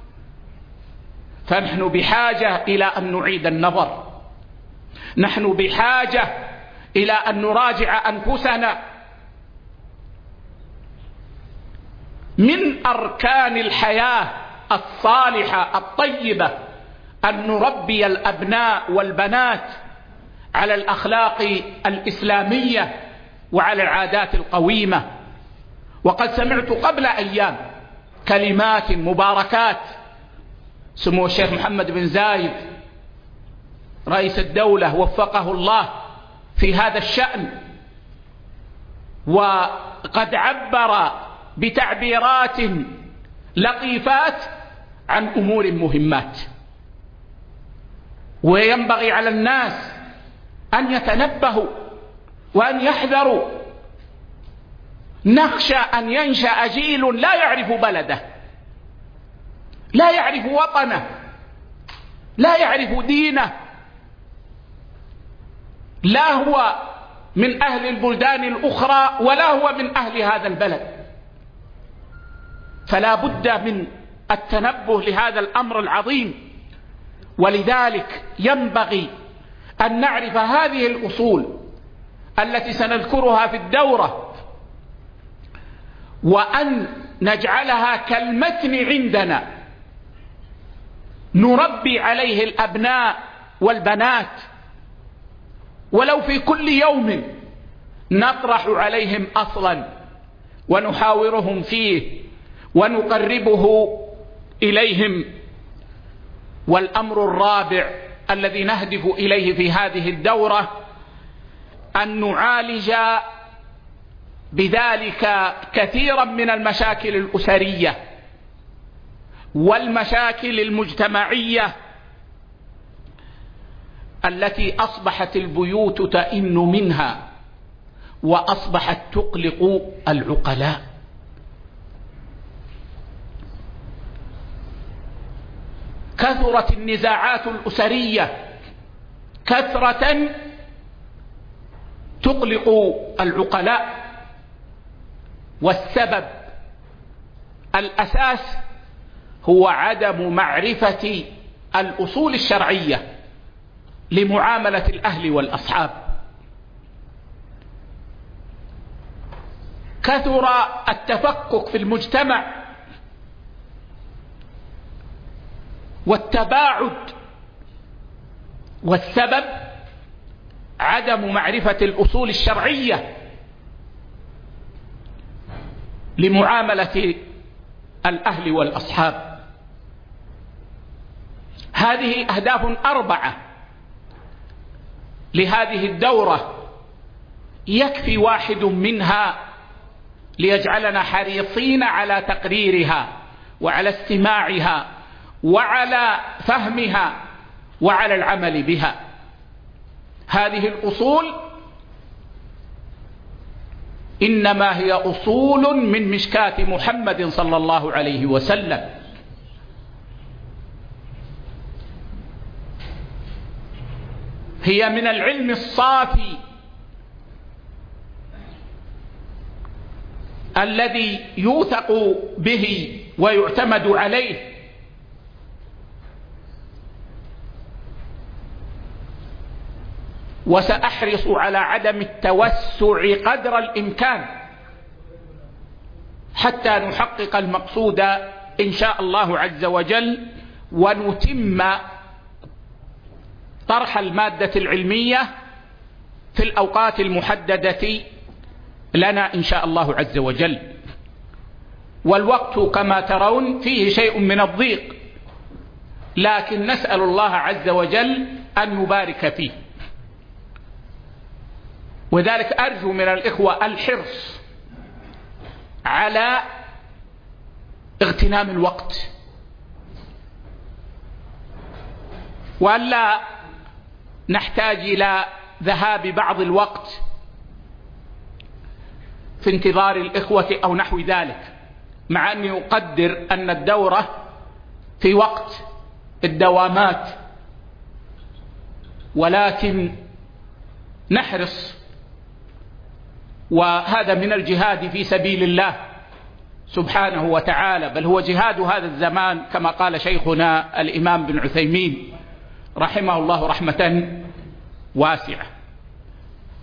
فنحن بحاجة إلى أن نعيد النظر، نحن بحاجة إلى أن نراجع أنفسنا. من أركان الحياة الصالحة الطيبة أن نربي الأبناء والبنات على الأخلاق الإسلامية وعلى العادات القويمة. وقد سمعت قبل أيام كلمات مباركات سمو الشيخ محمد بن زايد رئيس الدولة وفقه الله في هذا الشأن، وقد عبر بتعبيرات لطيفات عن أمور مهمات. وينبغي على الناس أن يتنبهوا وأن يحذروا. نخشى أن ينشأ جيل لا يعرف بلده، لا يعرف وطنه، لا يعرف دينه، لا هو من أهل البلدان الأخرى ولا هو من أهل هذا البلد. فلا بد من التنبه لهذا الأمر العظيم. ولذلك ينبغي أن نعرف هذه الأصول التي سنذكرها في الدورة، وأن نجعلها كالمتن عندنا نربي عليه الأبناء والبنات، ولو في كل يوم نطرح عليهم أصلا ونحاورهم فيه ونقربه إليهم. والأمر الرابع الذي نهدف إليه في هذه الدورة أن نعالج بذلك كثيرا من المشاكل الأسرية والمشاكل المجتمعية التي أصبحت البيوت تئن منها وأصبحت تقلق العقلاء. كثرت النزاعات الأسرية كثرة تقلق العقلاء، والسبب الأساس هو عدم معرفة الأصول الشرعية لمعاملة الأهل والأصحاب. كثر التفكك في المجتمع والتباعد، والسبب عدم معرفة الأصول الشرعية لمعاملة الأهل والأصحاب. هذه أهداف أربعة لهذه الدورة، يكفي واحد منها ليجعلنا حريصين على تقريرها وعلى استماعها وعلى فهمها وعلى العمل بها. هذه الأصول إنما هي أصول من مشكاة محمد صلى الله عليه وسلم. هي من العلم الصافي الذي يوثق به ويعتمد عليه. وسأحرص على عدم التوسع قدر الإمكان حتى نحقق المقصود إن شاء الله عز وجل، ونتم طرح المادة العلمية في الأوقات المحددة لنا إن شاء الله عز وجل. والوقت كما ترون فيه شيء من الضيق، لكن نسأل الله عز وجل أن يبارك فيه. وذلك أرجو من الإخوة الحرص على اغتنام الوقت، وألا نحتاج إلى ذهاب بعض الوقت في انتظار الإخوة أو نحو ذلك، مع أني أقدر أن الدورة في وقت الدوامات، ولكن نحرص. وهذا من الجهاد في سبيل الله سبحانه وتعالى، بل هو جهاد هذا الزمان كما قال شيخنا الإمام بن عثيمين رحمه الله رحمة واسعة.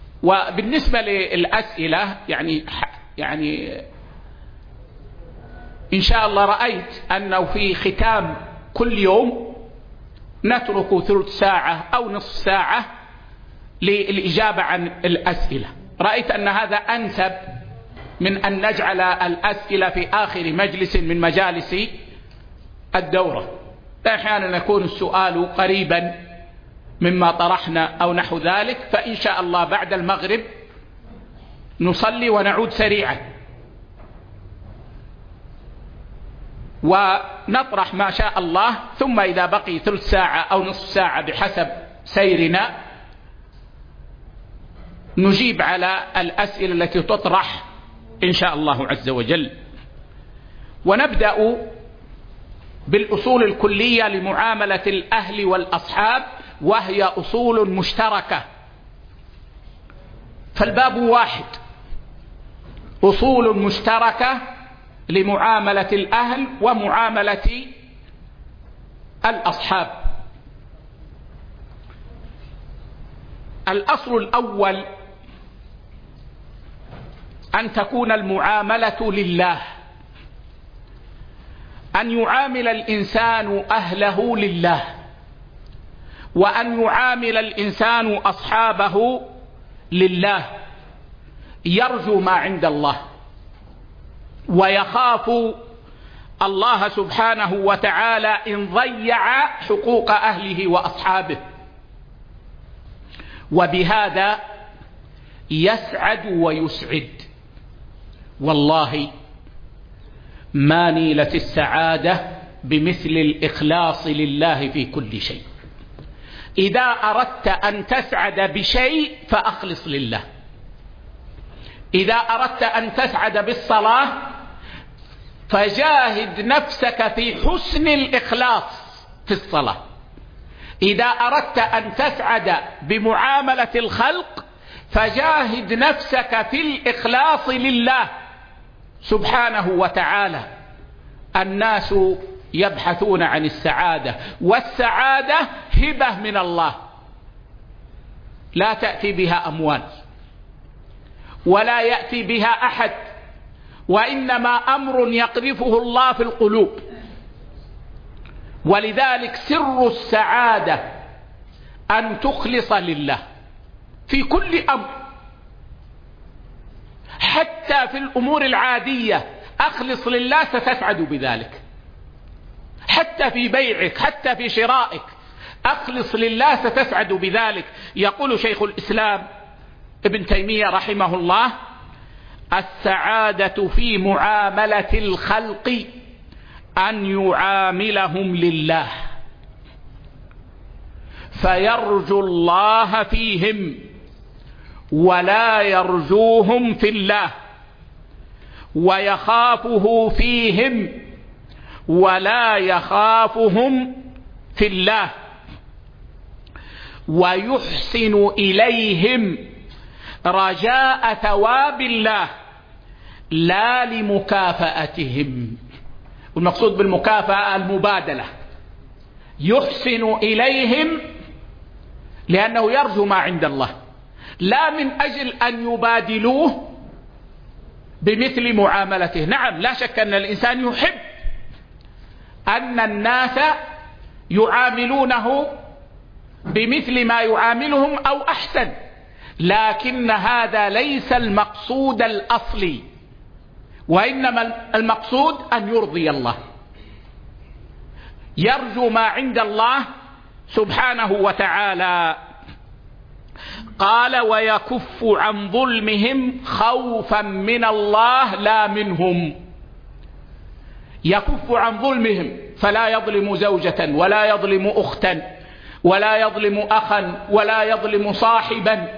وبالنسبة للأسئلة يعني يعني إن شاء الله رأيت أنه في ختام كل يوم نترك ثلث ساعة أو نصف ساعة للإجابة عن الأسئلة. رأيت أن هذا أنسب من أن نجعل الأسئلة في آخر مجلس من مجالس الدورة. أحيانا يكون السؤال قريبا مما طرحنا أو نحو ذلك، فإن شاء الله بعد المغرب نصلي ونعود سريعا ونطرح ما شاء الله، ثم إذا بقي ثلث ساعة أو نصف ساعة بحسب سيرنا نجيب على الأسئلة التي تطرح إن شاء الله عز وجل. ونبدأ بالأصول الكلية لمعاملة الأهل والأصحاب، وهي أصول مشتركة، فالباب واحد، أصول مشتركة لمعاملة الأهل ومعاملة الأصحاب. الأصل الأول أن تكون المعاملة لله، أن يعامل الإنسان أهله لله، وأن يعامل الإنسان أصحابه لله، يرجو ما عند الله ويخاف الله سبحانه وتعالى إن ضيع حقوق أهله وأصحابه، وبهذا يسعد ويسعد. والله ما نيلت السعادة بمثل الإخلاص لله في كل شيء. إذا أردت أن تسعد بشيء فأخلص لله. إذا أردت أن تسعد بالصلاة فجاهد نفسك في حسن الإخلاص في الصلاة. إذا أردت أن تسعد بمعاملة الخلق فجاهد نفسك في الإخلاص لله سبحانه وتعالى. الناس يبحثون عن السعادة، والسعادة هبة من الله لا تأتي بها أموال ولا يأتي بها أحد، وإنما أمر يقذفه الله في القلوب. ولذلك سر السعادة أن تخلص لله في كل أمر، حتى في الأمور العادية أخلص لله ستسعد بذلك. حتى في بيعك، حتى في شرائك أخلص لله ستسعد بذلك. يقول شيخ الإسلام ابن تيمية رحمه الله: السعادة في معاملة الخلق أن يعاملهم لله فيرجو الله فيهم ولا يرجوهم في الله، ويخافه فيهم ولا يخافهم في الله، ويحسن إليهم رجاء ثواب الله لا لمكافأتهم. والمقصود بالمكافأة المبادلة. يحسن إليهم لأنه يرجو ما عند الله، لا من أجل أن يبادلوه بمثل معاملته. نعم، لا شك أن الإنسان يحب أن الناس يعاملونه بمثل ما يعاملهم أو أحسن، لكن هذا ليس المقصود الأصلي، وإنما المقصود أن يرضي الله، يرجو ما عند الله سبحانه وتعالى. قال: ويكف عن ظلمهم خوفا من الله لا منهم. يكف عن ظلمهم، فلا يظلم زوجة ولا يظلم أختا ولا يظلم أخا ولا يظلم صاحبا،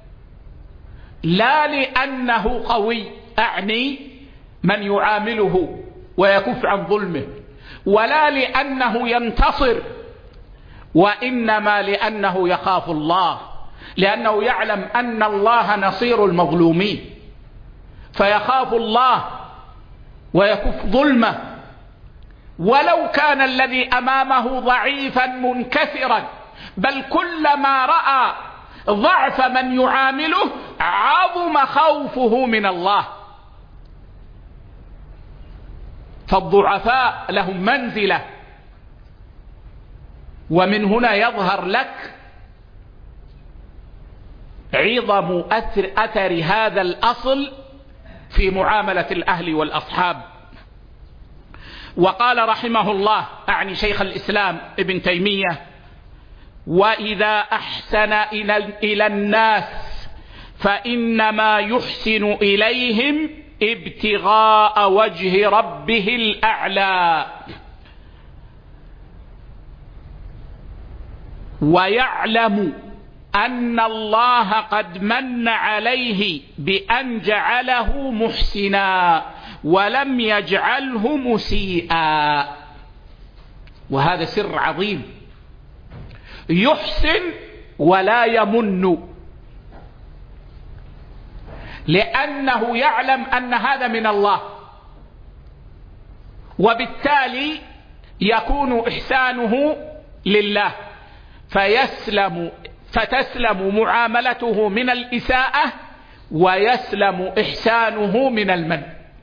لا لأنه قوي، أعني من يعامله ويكف عن ظلمه، ولا لأنه ينتصر، وإنما لأنه يخاف الله، لأنه يعلم أن الله نصير المظلومين، فيخاف الله ويكف ظلمه. ولو كان الذي أمامه ضعيفا منكسرا، بل كلما رأى ضعف من يعامله عظم خوفه من الله. فالضعفاء لهم منزلة. ومن هنا يظهر لك عظم أثر, أثر هذا الأصل في معاملة الأهل والأصحاب. وقال رحمه الله، أعني شيخ الإسلام ابن تيمية: وإذا أحسن إلى الناس فإنما يحسن إليهم ابتغاء وجه ربه الأعلى، ويعلم أن الله قد من عليه بأن جعله محسنا ولم يجعله مسيئا. وهذا سر عظيم، يحسن ولا يمن، لأنه يعلم أن هذا من الله، وبالتالي يكون إحسانه لله، فيسلم فتسلم معاملته من الإساءة ويسلم إحسانه من المن.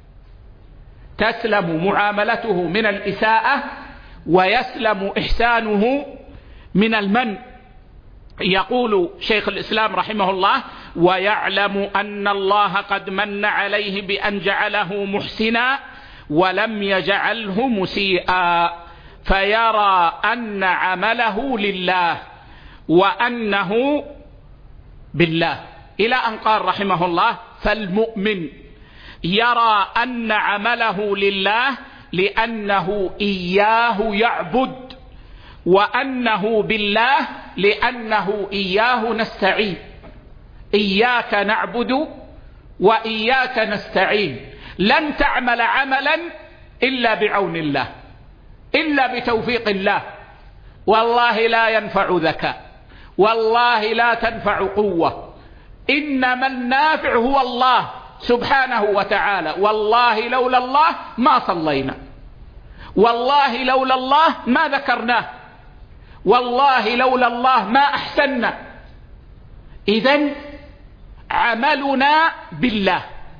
تسلم معاملته من الإساءة ويسلم إحسانه من المن. يقول شيخ الإسلام رحمه الله: ويعلم أن الله قد من عليه بأن جعله محسنا ولم يجعله مسيئا، فيرى أن عمله لله وأنه بالله، إلى أن قال رحمه الله: فالمؤمن يرى أن عمله لله لأنه إياه يعبد، وأنه بالله لأنه إياه نستعين. إياك نعبد وإياك نستعين. لن تعمل عملا إلا بعون الله، إلا بتوفيق الله. والله لا ينفع ذكاء، والله لا تنفع قوة، إنما النافع هو الله سبحانه وتعالى. والله لولا الله ما صلينا، والله لولا الله ما ذكرناه، والله لولا الله ما أحسننا. إذن عملنا بالله،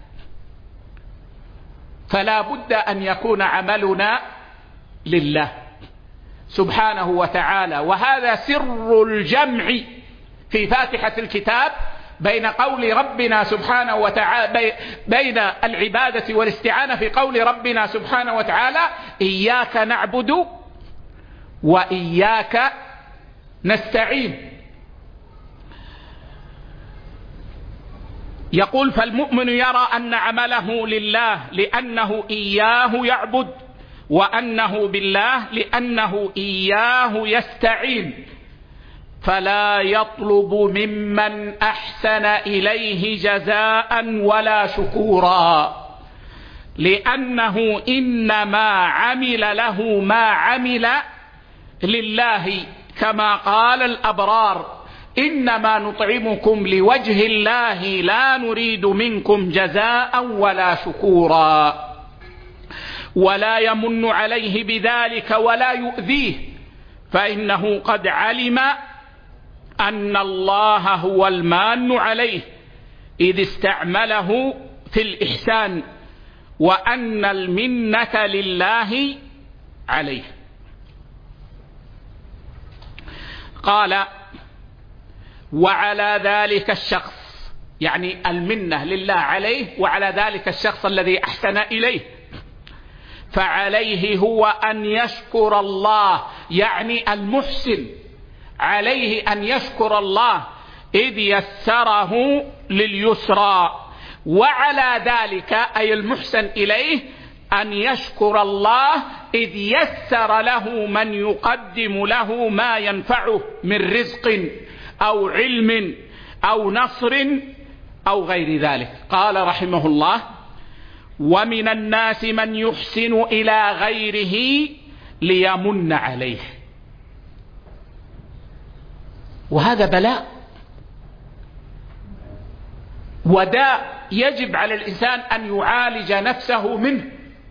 فلا بد أن يكون عملنا لله سبحانه وتعالى. وهذا سر الجمع في فاتحة الكتاب بين قول ربنا سبحانه وتعالى، بين العبادة والاستعانة في قول ربنا سبحانه وتعالى: إياك نعبد وإياك نستعين. يقول: فالمؤمن يرى أن عمله لله لأنه إياه يعبد، وأنه بالله لأنه إياه يستعين، فلا يطلب ممن أحسن إليه جزاء ولا شكورا، لأنه إنما عمل له ما عمل لله، كما قال الأبرار: إنما نطعمكم لوجه الله لا نريد منكم جزاء ولا شكورا. ولا يمن عليه بذلك ولا يؤذيه، فإنه قد علم أن الله هو المان عليه إذ استعمله في الإحسان، وأن المنة لله عليه. قال: وعلى ذلك الشخص، يعني المنة لله عليه وعلى ذلك الشخص الذي أحسن إليه، فعليه هو أن يشكر الله، يعني المحسن عليه أن يشكر الله إذ يسره لليسرى، وعلى ذلك أي المحسن إليه أن يشكر الله إذ يسر له من يقدم له ما ينفعه من رزق أو علم أو نصر أو غير ذلك. قال رحمه الله: ومن الناس من يحسن إلى غيره ليمن عليه. وهذا بلاء وداء يجب على الإنسان أن يعالج نفسه منه.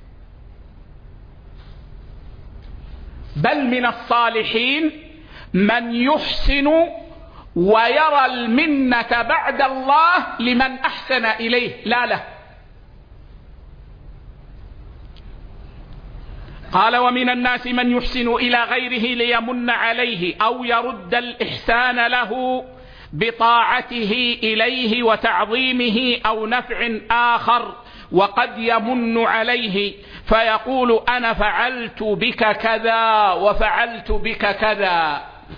بل من الصالحين من يحسن ويرى المنة بعد الله لمن أحسن إليه لا له. قال ومن الناس من يحسن إلى غيره ليمن عليه أو يرد الإحسان له بطاعته إليه وتعظيمه أو نفع آخر، وقد يمن عليه فيقول أنا فعلت بك كذا وفعلت بك كذا.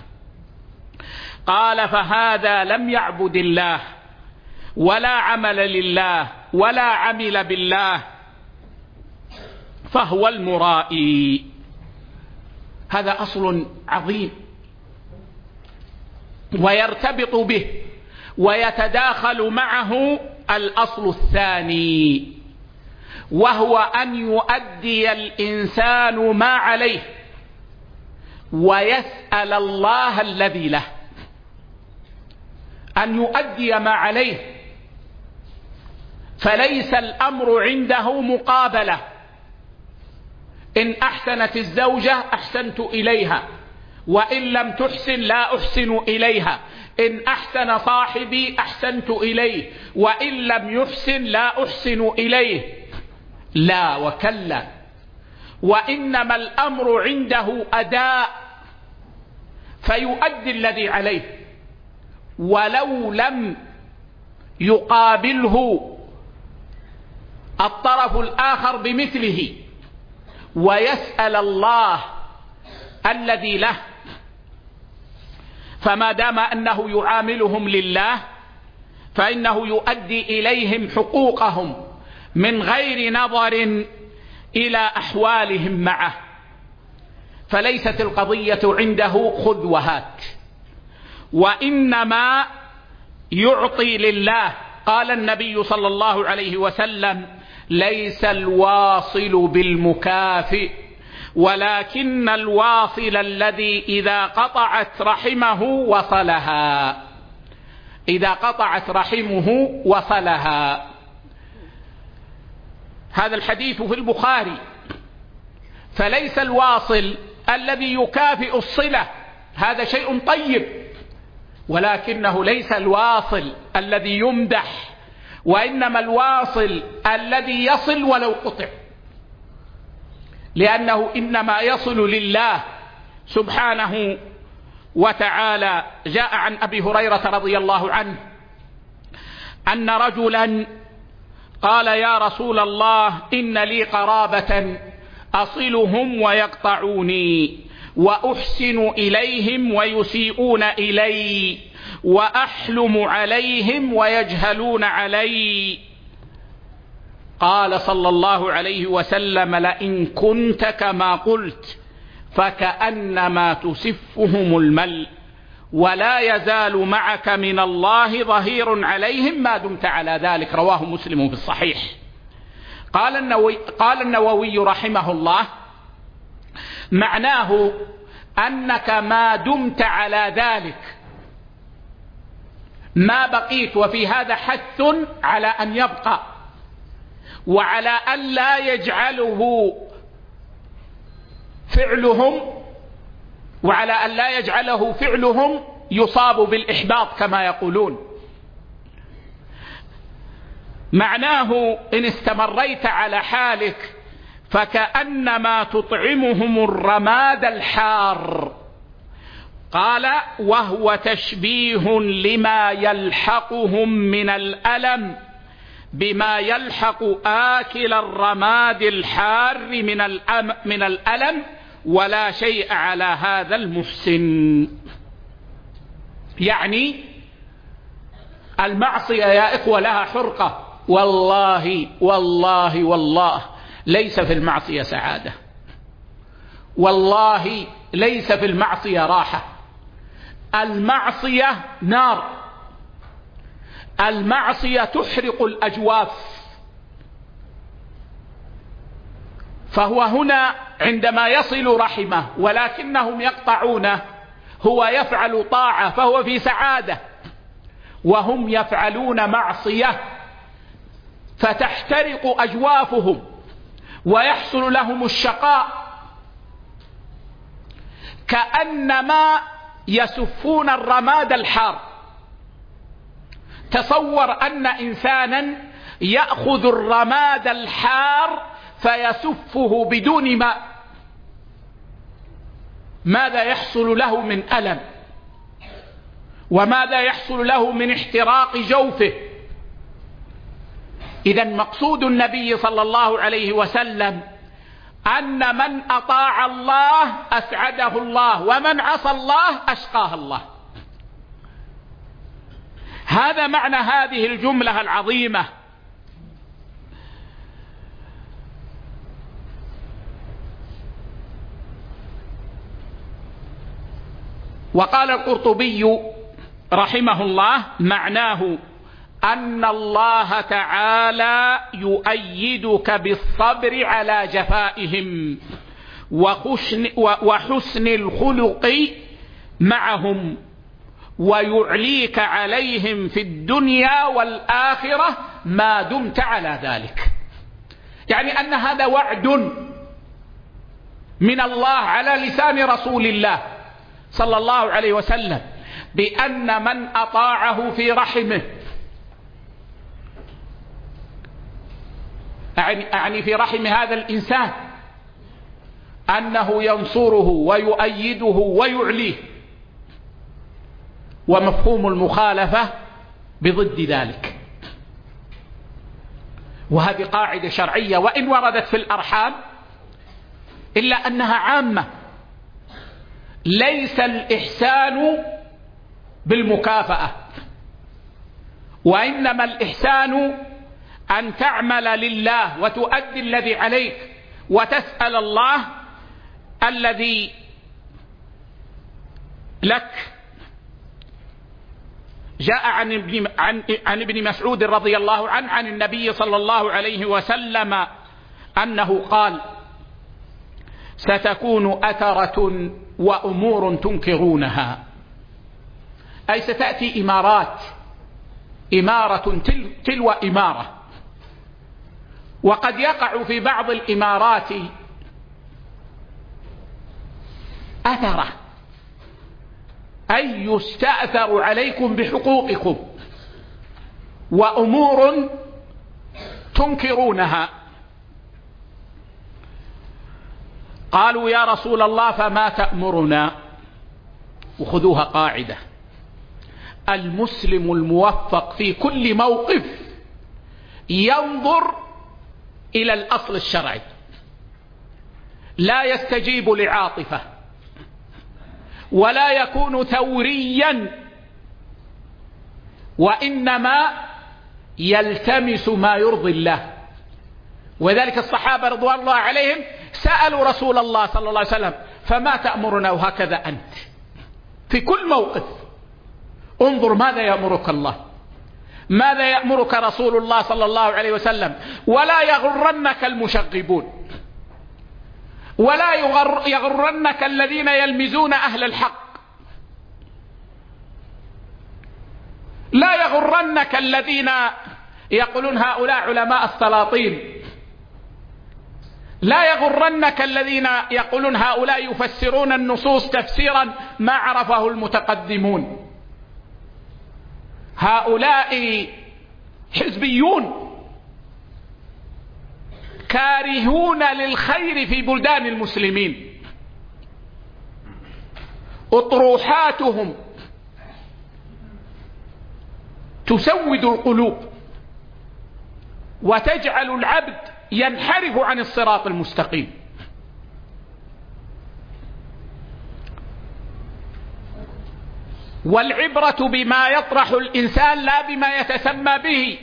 قال فهذا لم يعبد الله ولا عمل لله ولا عمل بالله، فهو المرائي. هذا أصل عظيم ويرتبط به ويتداخل معه الأصل الثاني، وهو أن يؤدي الإنسان ما عليه ويسأل الله الذي له. أن يؤدي ما عليه، فليس الأمر عنده مقابلة. إن أحسنت الزوجة أحسنت إليها، وإن لم تحسن لا أحسن إليها. إن أحسن صاحبي أحسنت إليه، وإن لم يحسن لا أحسن إليه. لا وكلا، وإنما الأمر عنده أداء، فيؤدي الذي عليه ولو لم يقابله الطرف الآخر بمثله، ويسأل الله الذي له. فما دام أنه يعاملهم لله فإنه يؤدي إليهم حقوقهم من غير نظر إلى أحوالهم معه، فليست القضية عنده خذ وهات، وإنما يعطي لله. قال النبي صلى الله عليه وسلم ليس الواصل بالمكافئ، ولكن الواصل الذي إذا قطعت رحمه وصلها. إذا قطعت رحمه وصلها. هذا الحديث في البخاري. فليس الواصل الذي يكافئ الصلة، هذا شيء طيب، ولكنه ليس الواصل الذي يمدح، وإنما الواصل الذي يصل ولو قطع، لأنه إنما يصل لله سبحانه وتعالى. جاء عن أبي هريرة رضي الله عنه أن رجلا قال يا رسول الله إن لي قرابة أصلهم ويقطعوني، وأحسن إليهم ويسيئون إلي، وأحلم عليهم ويجهلون علي. قال صلى الله عليه وسلم لئن كنت كما قلت فكأنما تسفهم المل، ولا يزال معك من الله ظهير عليهم ما دمت على ذلك. رواه مسلم في الصحيح. قال النووي, قال النووي رحمه الله معناه أنك ما دمت على ذلك ما بقيت، وفي هذا حث على أن يبقى، وعلى أن لا يجعله فعلهم وعلى أن لا يجعله فعلهم يصاب بالإحباط كما يقولون. معناه إن استمريت على حالك فكأنما تطعمهم الرماد الحار. قال وهو تشبيه لما يلحقهم من الألم بما يلحق آكل الرماد الحار من من الألم، ولا شيء على هذا المحسن. يعني المعصية يا إخوة لها حرقة. والله والله والله ليس في المعصية سعادة، والله ليس في المعصية راحة. المعصية نار، المعصية تحرق الأجواف. فهو هنا عندما يصل رحمه ولكنهم يقطعونه، هو يفعل طاعة فهو في سعادة، وهم يفعلون معصية فتحترق أجوافهم ويحصل لهم الشقاء، كأنما يسفون الرماد الحار. تصور أن إنسانا يأخذ الرماد الحار فيسفه بدون ماء، ماذا يحصل له من ألم، وماذا يحصل له من احتراق جوفه. إذا مقصود النبي صلى الله عليه وسلم أن من أطاع الله أسعده الله، ومن عصى الله أشقاه الله. هذا معنى هذه الجملة العظيمة. وقال القرطبي رحمه الله: معناه أن الله تعالى يؤيدك بالصبر على جفائهم وحسن الخلق معهم، ويعليك عليهم في الدنيا والآخرة ما دمت على ذلك. يعني أن هذا وعد من الله على لسان رسول الله صلى الله عليه وسلم، بأن من أطاعه في رحمه، أعني في رحم هذا الإنسان، أنه ينصره ويؤيده ويعليه. ومفهوم المخالفة بضد ذلك. وهذه قاعدة شرعية وإن وردت في الأرحام إلا أنها عامة. ليس الإحسان بالمكافأة، وإنما الإحسان أن تعمل لله وتؤدي الذي عليك وتسأل الله الذي لك. جاء عن ابن, عن, عن ابن مسعود رضي الله عنه عن النبي صلى الله عليه وسلم أنه قال: ستكون أثرة وأمور تنكرونها، أي ستأتي إمارات، إمارة تل تلو إمارة. وقد يقع في بعض الإمارات أثرة، أي يستأثر عليكم بحقوقكم، وأمور تنكرونها. قالوا: يا رسول الله فما تأمرنا؟ وخذوها قاعدة: المسلم الموفق في كل موقف ينظر إلى الأصل الشرعي، لا يستجيب لعاطفة، ولا يكون ثوريا، وإنما يلتمس ما يرضي الله. وذلك الصحابة رضوان الله عليهم سألوا رسول الله صلى الله عليه وسلم: فما تأمرنا؟ وهكذا أنت في كل موقف انظر ماذا يأمرك الله، ماذا يأمرك رسول الله صلى الله عليه وسلم. ولا يغرنك المشغبون، ولا يغر يغرنك الذين يلمزون أهل الحق، لا يغرنك الذين يقولون هؤلاء علماء السلاطين، لا يغرنك الذين يقولون هؤلاء يفسرون النصوص تفسيرا ما عرفه المتقدمون. هؤلاء حزبيون كارهون للخير في بلدان المسلمين، أطروحاتهم تسود القلوب وتجعل العبد ينحرف عن الصراط المستقيم. والعبرة بما يطرح الإنسان لا بما يتسمى به.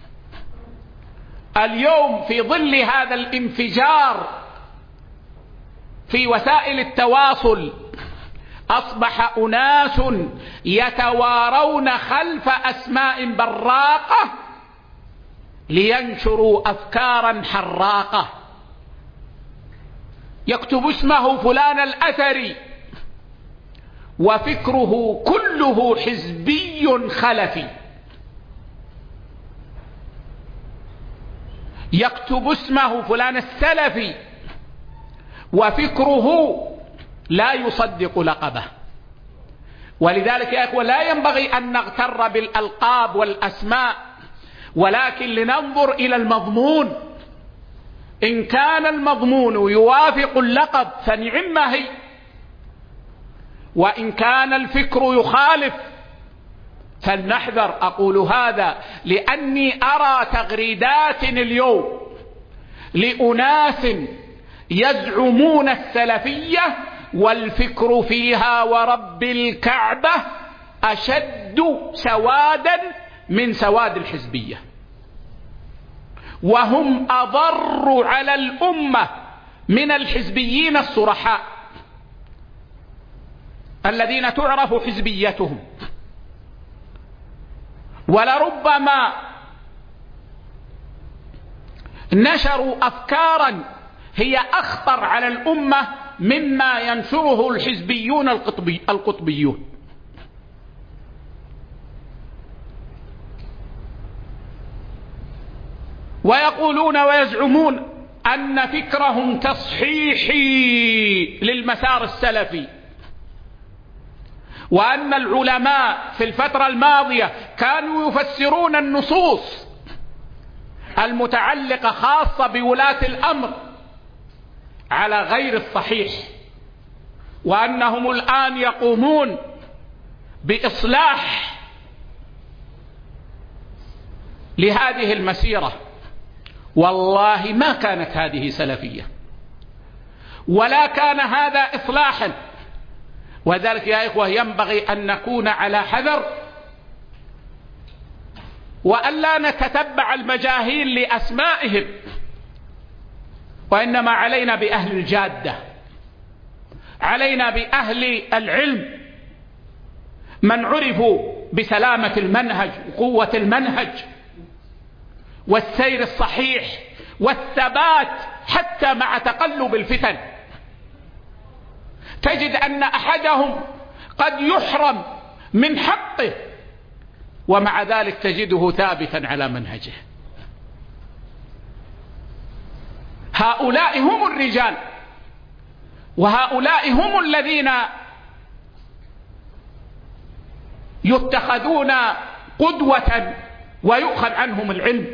اليوم في ظل هذا الانفجار في وسائل التواصل أصبح أناس يتوارون خلف أسماء براقة لينشروا أفكارا حراقة. يكتب اسمه فلان الأثري وفكره كله حزبي خلفي، يكتب اسمه فلان السلفي وفكره لا يصدق لقبه. ولذلك يا أخوة لا ينبغي أن نغتر بالألقاب والأسماء، ولكن لننظر إلى المضمون. إن كان المضمون يوافق اللقب فنعم هي، وإن كان الفكر يخالف فلنحذر. أقول هذا لأني أرى تغريدات اليوم لأناس يزعمون السلفية والفكر فيها ورب الكعبة أشد سوادا من سواد الحزبية، وهم أضر على الأمة من الحزبيين الصرحاء الذين تعرف حزبيتهم، ولربما نشروا أفكارا هي أخطر على الأمة مما ينشره الحزبيون القطبي القطبيون. ويقولون ويزعمون أن فكرهم تصحيحي للمسار السلفي، وأن العلماء في الفترة الماضية كانوا يفسرون النصوص المتعلقة خاصة بولاة الأمر على غير الصحيح، وأنهم الآن يقومون بإصلاح لهذه المسيرة. والله ما كانت هذه سلفية ولا كان هذا إصلاحا. وذلك يا إخوة ينبغي أن نكون على حذر وأن لا نتتبع المجاهيل لأسمائهم، وإنما علينا بأهل الجادة، علينا بأهل العلم من عرفوا بسلامة المنهج وقوة المنهج والسير الصحيح والثبات حتى مع تقلب الفتن. تجد أن أحدهم قد يحرم من حقه ومع ذلك تجده ثابتا على منهجه. هؤلاء هم الرجال، وهؤلاء هم الذين يتخذون قدوة ويؤخذ عنهم العلم.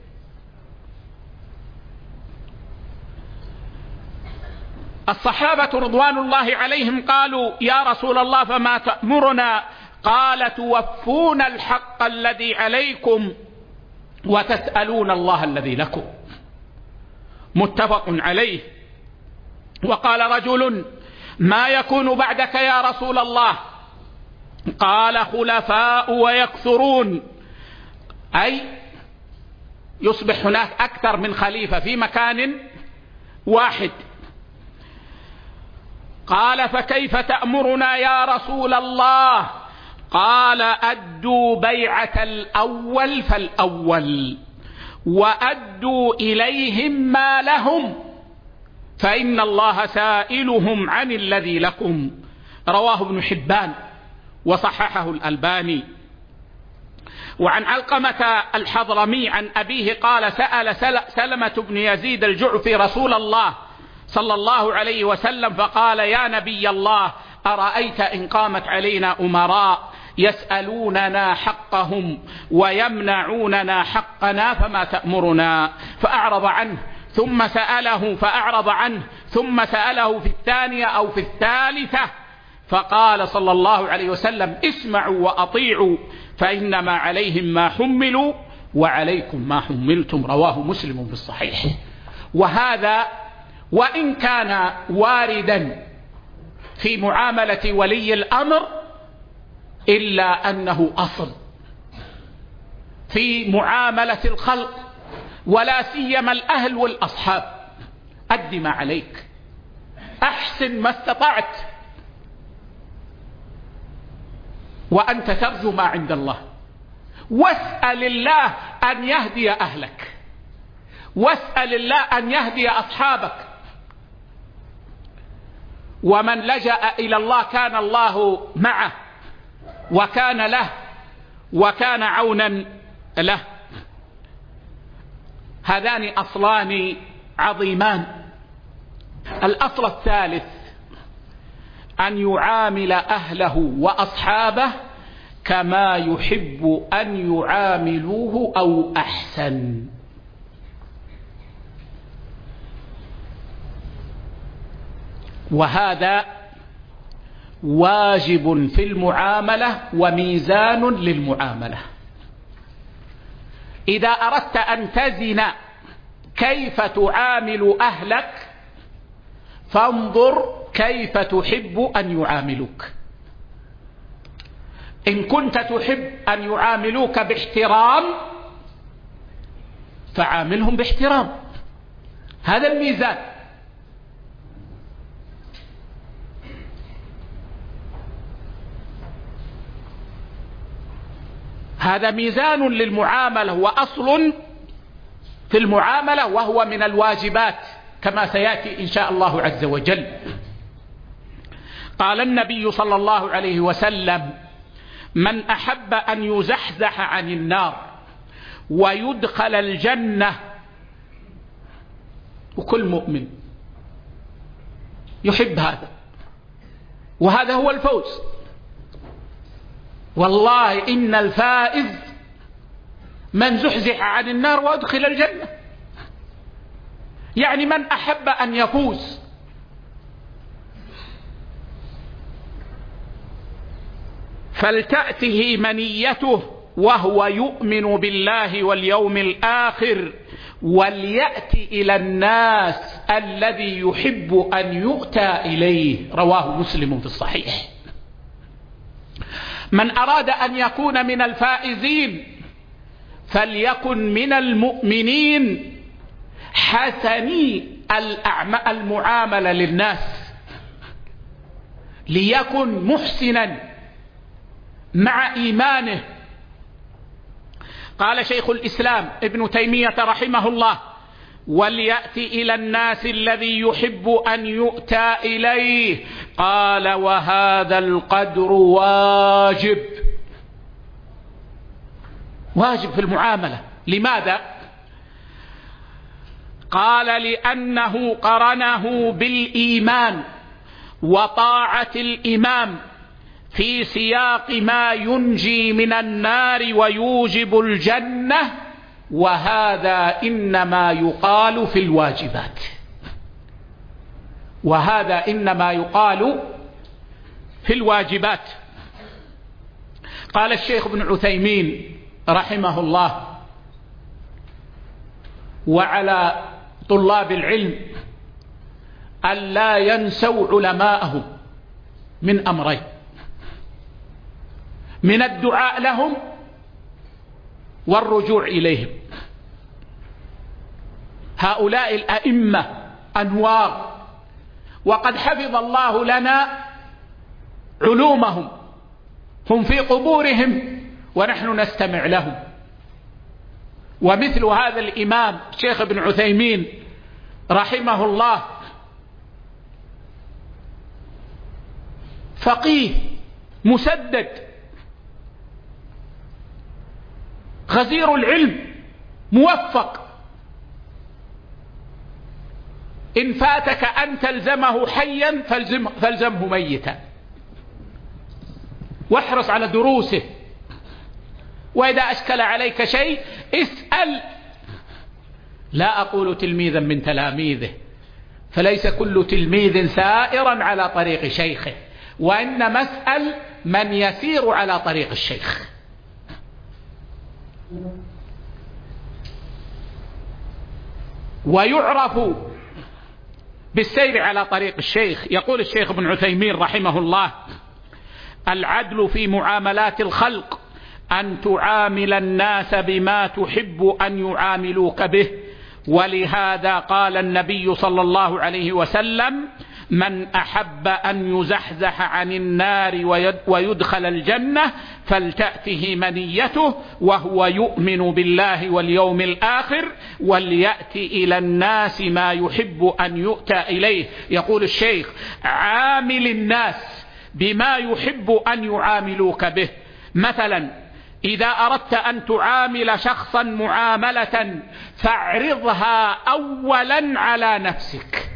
الصحابة رضوان الله عليهم قالوا يا رسول الله فما تأمرنا؟ قال توفون الحق الذي عليكم وتسألون الله الذي لكم. متفق عليه. وقال رجل ما يكون بعدك يا رسول الله؟ قال خلفاء ويكثرون، أي يصبح هناك أكثر من خليفة في مكان واحد. قال فكيف تأمرنا يا رسول الله؟ قال أدوا بيعة الأول فالأول وأدوا إليهم ما لهم فإن الله سائلهم عن الذي لكم. رواه ابن حبان وصححه الألباني. وعن علقمة الحضرمي عن أبيه قال سأل سلمة بن يزيد الجعفي رسول الله صلى الله عليه وسلم فقال يا نبي الله أرأيت إن قامت علينا أمراء يسألوننا حقهم ويمنعوننا حقنا فما تأمرنا؟ فأعرض عنه ثم سأله فأعرض عنه ثم سأله في الثانية أو في الثالثة فقال صلى الله عليه وسلم اسمعوا وأطيعوا فإنما عليهم ما حملوا وعليكم ما حملتم. رواه مسلم في الصحيح. وهذا وإن كان واردا في معاملة ولي الأمر إلا أنه أصل في معاملة الخلق ولا سيما الأهل والأصحاب. أد ما عليك، أحسن ما استطعت، وأنت ترجو ما عند الله، واسأل الله أن يهدي أهلك، واسأل الله أن يهدي أصحابك. ومن لجأ إلى الله كان الله معه وكان له وكان عونا له. هذان أصلان عظيمان. الأصل الثالث أن يعامل أهله وأصحابه كما يحب أن يعاملوه أو أحسن. وهذا واجب في المعاملة وميزان للمعاملة. إذا أردت أن تزن كيف تعامل أهلك فانظر كيف تحب أن يعاملوك. إن كنت تحب أن يعاملوك باحترام فعاملهم باحترام، هذا الميزان. هذا ميزان للمعاملة وأصل في المعاملة، وهو من الواجبات كما سيأتي إن شاء الله عز وجل. قال النبي صلى الله عليه وسلم: من أحب أن يزحزح عن النار ويدخل الجنة، وكل مؤمن يحب هذا، وهذا هو الفوز. والله إن الفائز من زحزح عن النار وأدخل الجنة، يعني من أحب أن يفوز. فلتأته منيته وهو يؤمن بالله واليوم الآخر وليأت إلى الناس الذي يحب أن يؤتى إليه. رواه مسلم في الصحيح. من أراد أن يكون من الفائزين فليكن من المؤمنين حسني المعاملة للناس، ليكن محسنا مع إيمانه. قال شيخ الإسلام ابن تيمية رحمه الله: وليأتي إلى الناس الذي يحب أن يؤتى إليه. قال: وهذا القدر واجب، واجب في المعاملة. لماذا؟ قال: لأنه قرنه بالإيمان وطاعة الإمام في سياق ما ينجي من النار ويوجب الجنة، وهذا إنما يقال في الواجبات، وهذا إنما يقال في الواجبات. قال الشيخ ابن عثيمين رحمه الله: وعلى طلاب العلم أن لا ينسوا علماءهم من أمرين: من الدعاء لهم والرجوع إليهم. هؤلاء الأئمة أنوار، وقد حفظ الله لنا علومهم، هم في قبورهم ونحن نستمع لهم. ومثل هذا الإمام الشيخ ابن عثيمين رحمه الله فقيه مسدد غزير العلم موفق، إن فاتك أن تلزمه حيا فالزم فالزمه ميتا، واحرص على دروسه. وإذا أشكل عليك شيء اسأل. لا أقول تلميذا من تلاميذه، فليس كل تلميذ سائرا على طريق شيخه، وإنما اسأل من يسير على طريق الشيخ. ويعرف بالسير على طريق الشيخ. يقول الشيخ ابن عثيمين رحمه الله: العدل في معاملات الخلق أن تعامل الناس بما تحب أن يعاملوك به. ولهذا قال النبي صلى الله عليه وسلم: من أحب أن يزحزح عن النار ويدخل الجنة فلتأته منيته وهو يؤمن بالله واليوم الآخر وليأتي إلى الناس ما يحب أن يؤتى إليه. يقول الشيخ: عامل الناس بما يحب أن يعاملوك به. مثلا إذا أردت أن تعامل شخصا معاملة فاعرضها أولا على نفسك.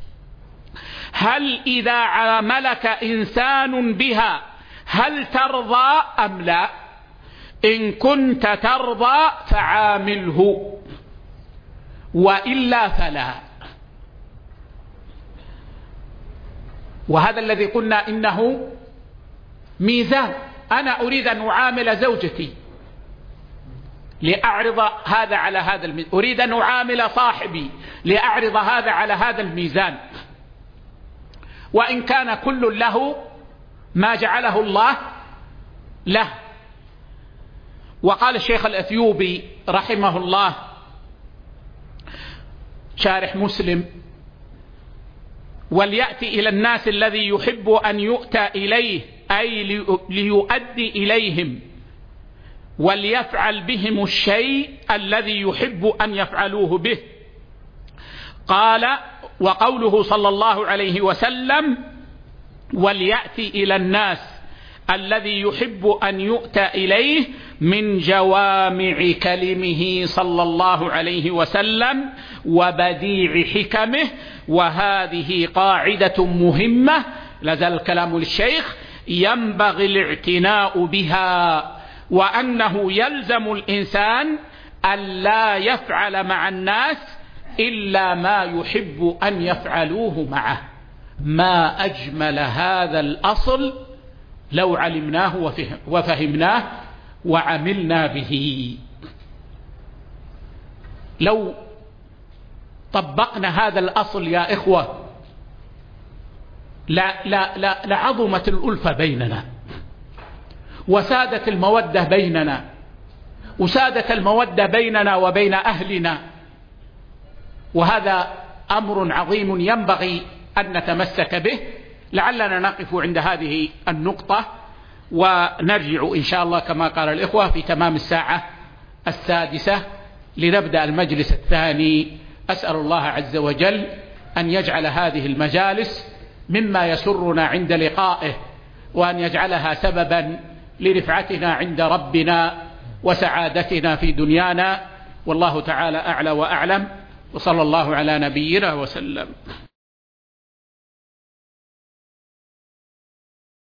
هل إذا عاملك إنسان بها هل ترضى أم لا؟ إن كنت ترضى فعامله، وإلا فلا. وهذا الذي قلنا إنه ميزان. أنا أريد أن أعامل زوجتي لأعرض هذا على هذا الميزان، أريد أن أعامل صاحبي لأعرض هذا على هذا الميزان، وإن كان كل له ما جعله الله له. وقال الشيخ الأثيوبي رحمه الله شارح مسلم: وليأتي إلى الناس الذي يحب أن يؤتى إليه، أي ليؤدي إليهم، وليفعل بهم الشيء الذي يحب أن يفعلوه به. قال: وقوله صلى الله عليه وسلم: وليأتي إلى الناس الذي يحب أن يؤتى إليه، من جوامع كلمه صلى الله عليه وسلم وبديع حكمه. وهذه قاعدة مهمة، لازال الكلام للشيخ، ينبغي الاعتناء بها، وأنه يلزم الإنسان أن لا يفعل مع الناس إلا ما يحب أن يفعلوه معه. ما أجمل هذا الأصل لو علمناه وفهمناه وعملنا به. لو طبقنا هذا الأصل يا إخوة لا لا لا لعظمت الألفة بيننا، وسادت المودة بيننا، وسادت المودة بيننا وبين أهلنا. وهذا أمر عظيم ينبغي أن نتمسك به. لعلنا نقف عند هذه النقطة ونرجع إن شاء الله كما قال الإخوة في تمام الساعة السادسة لنبدأ المجلس الثاني. أسأل الله عز وجل أن يجعل هذه المجالس مما يسرنا عند لقائه، وأن يجعلها سببا لرفعتنا عند ربنا وسعادتنا في دنيانا. والله تعالى أعلى وأعلم، وصلى الله على نبينا وسلم.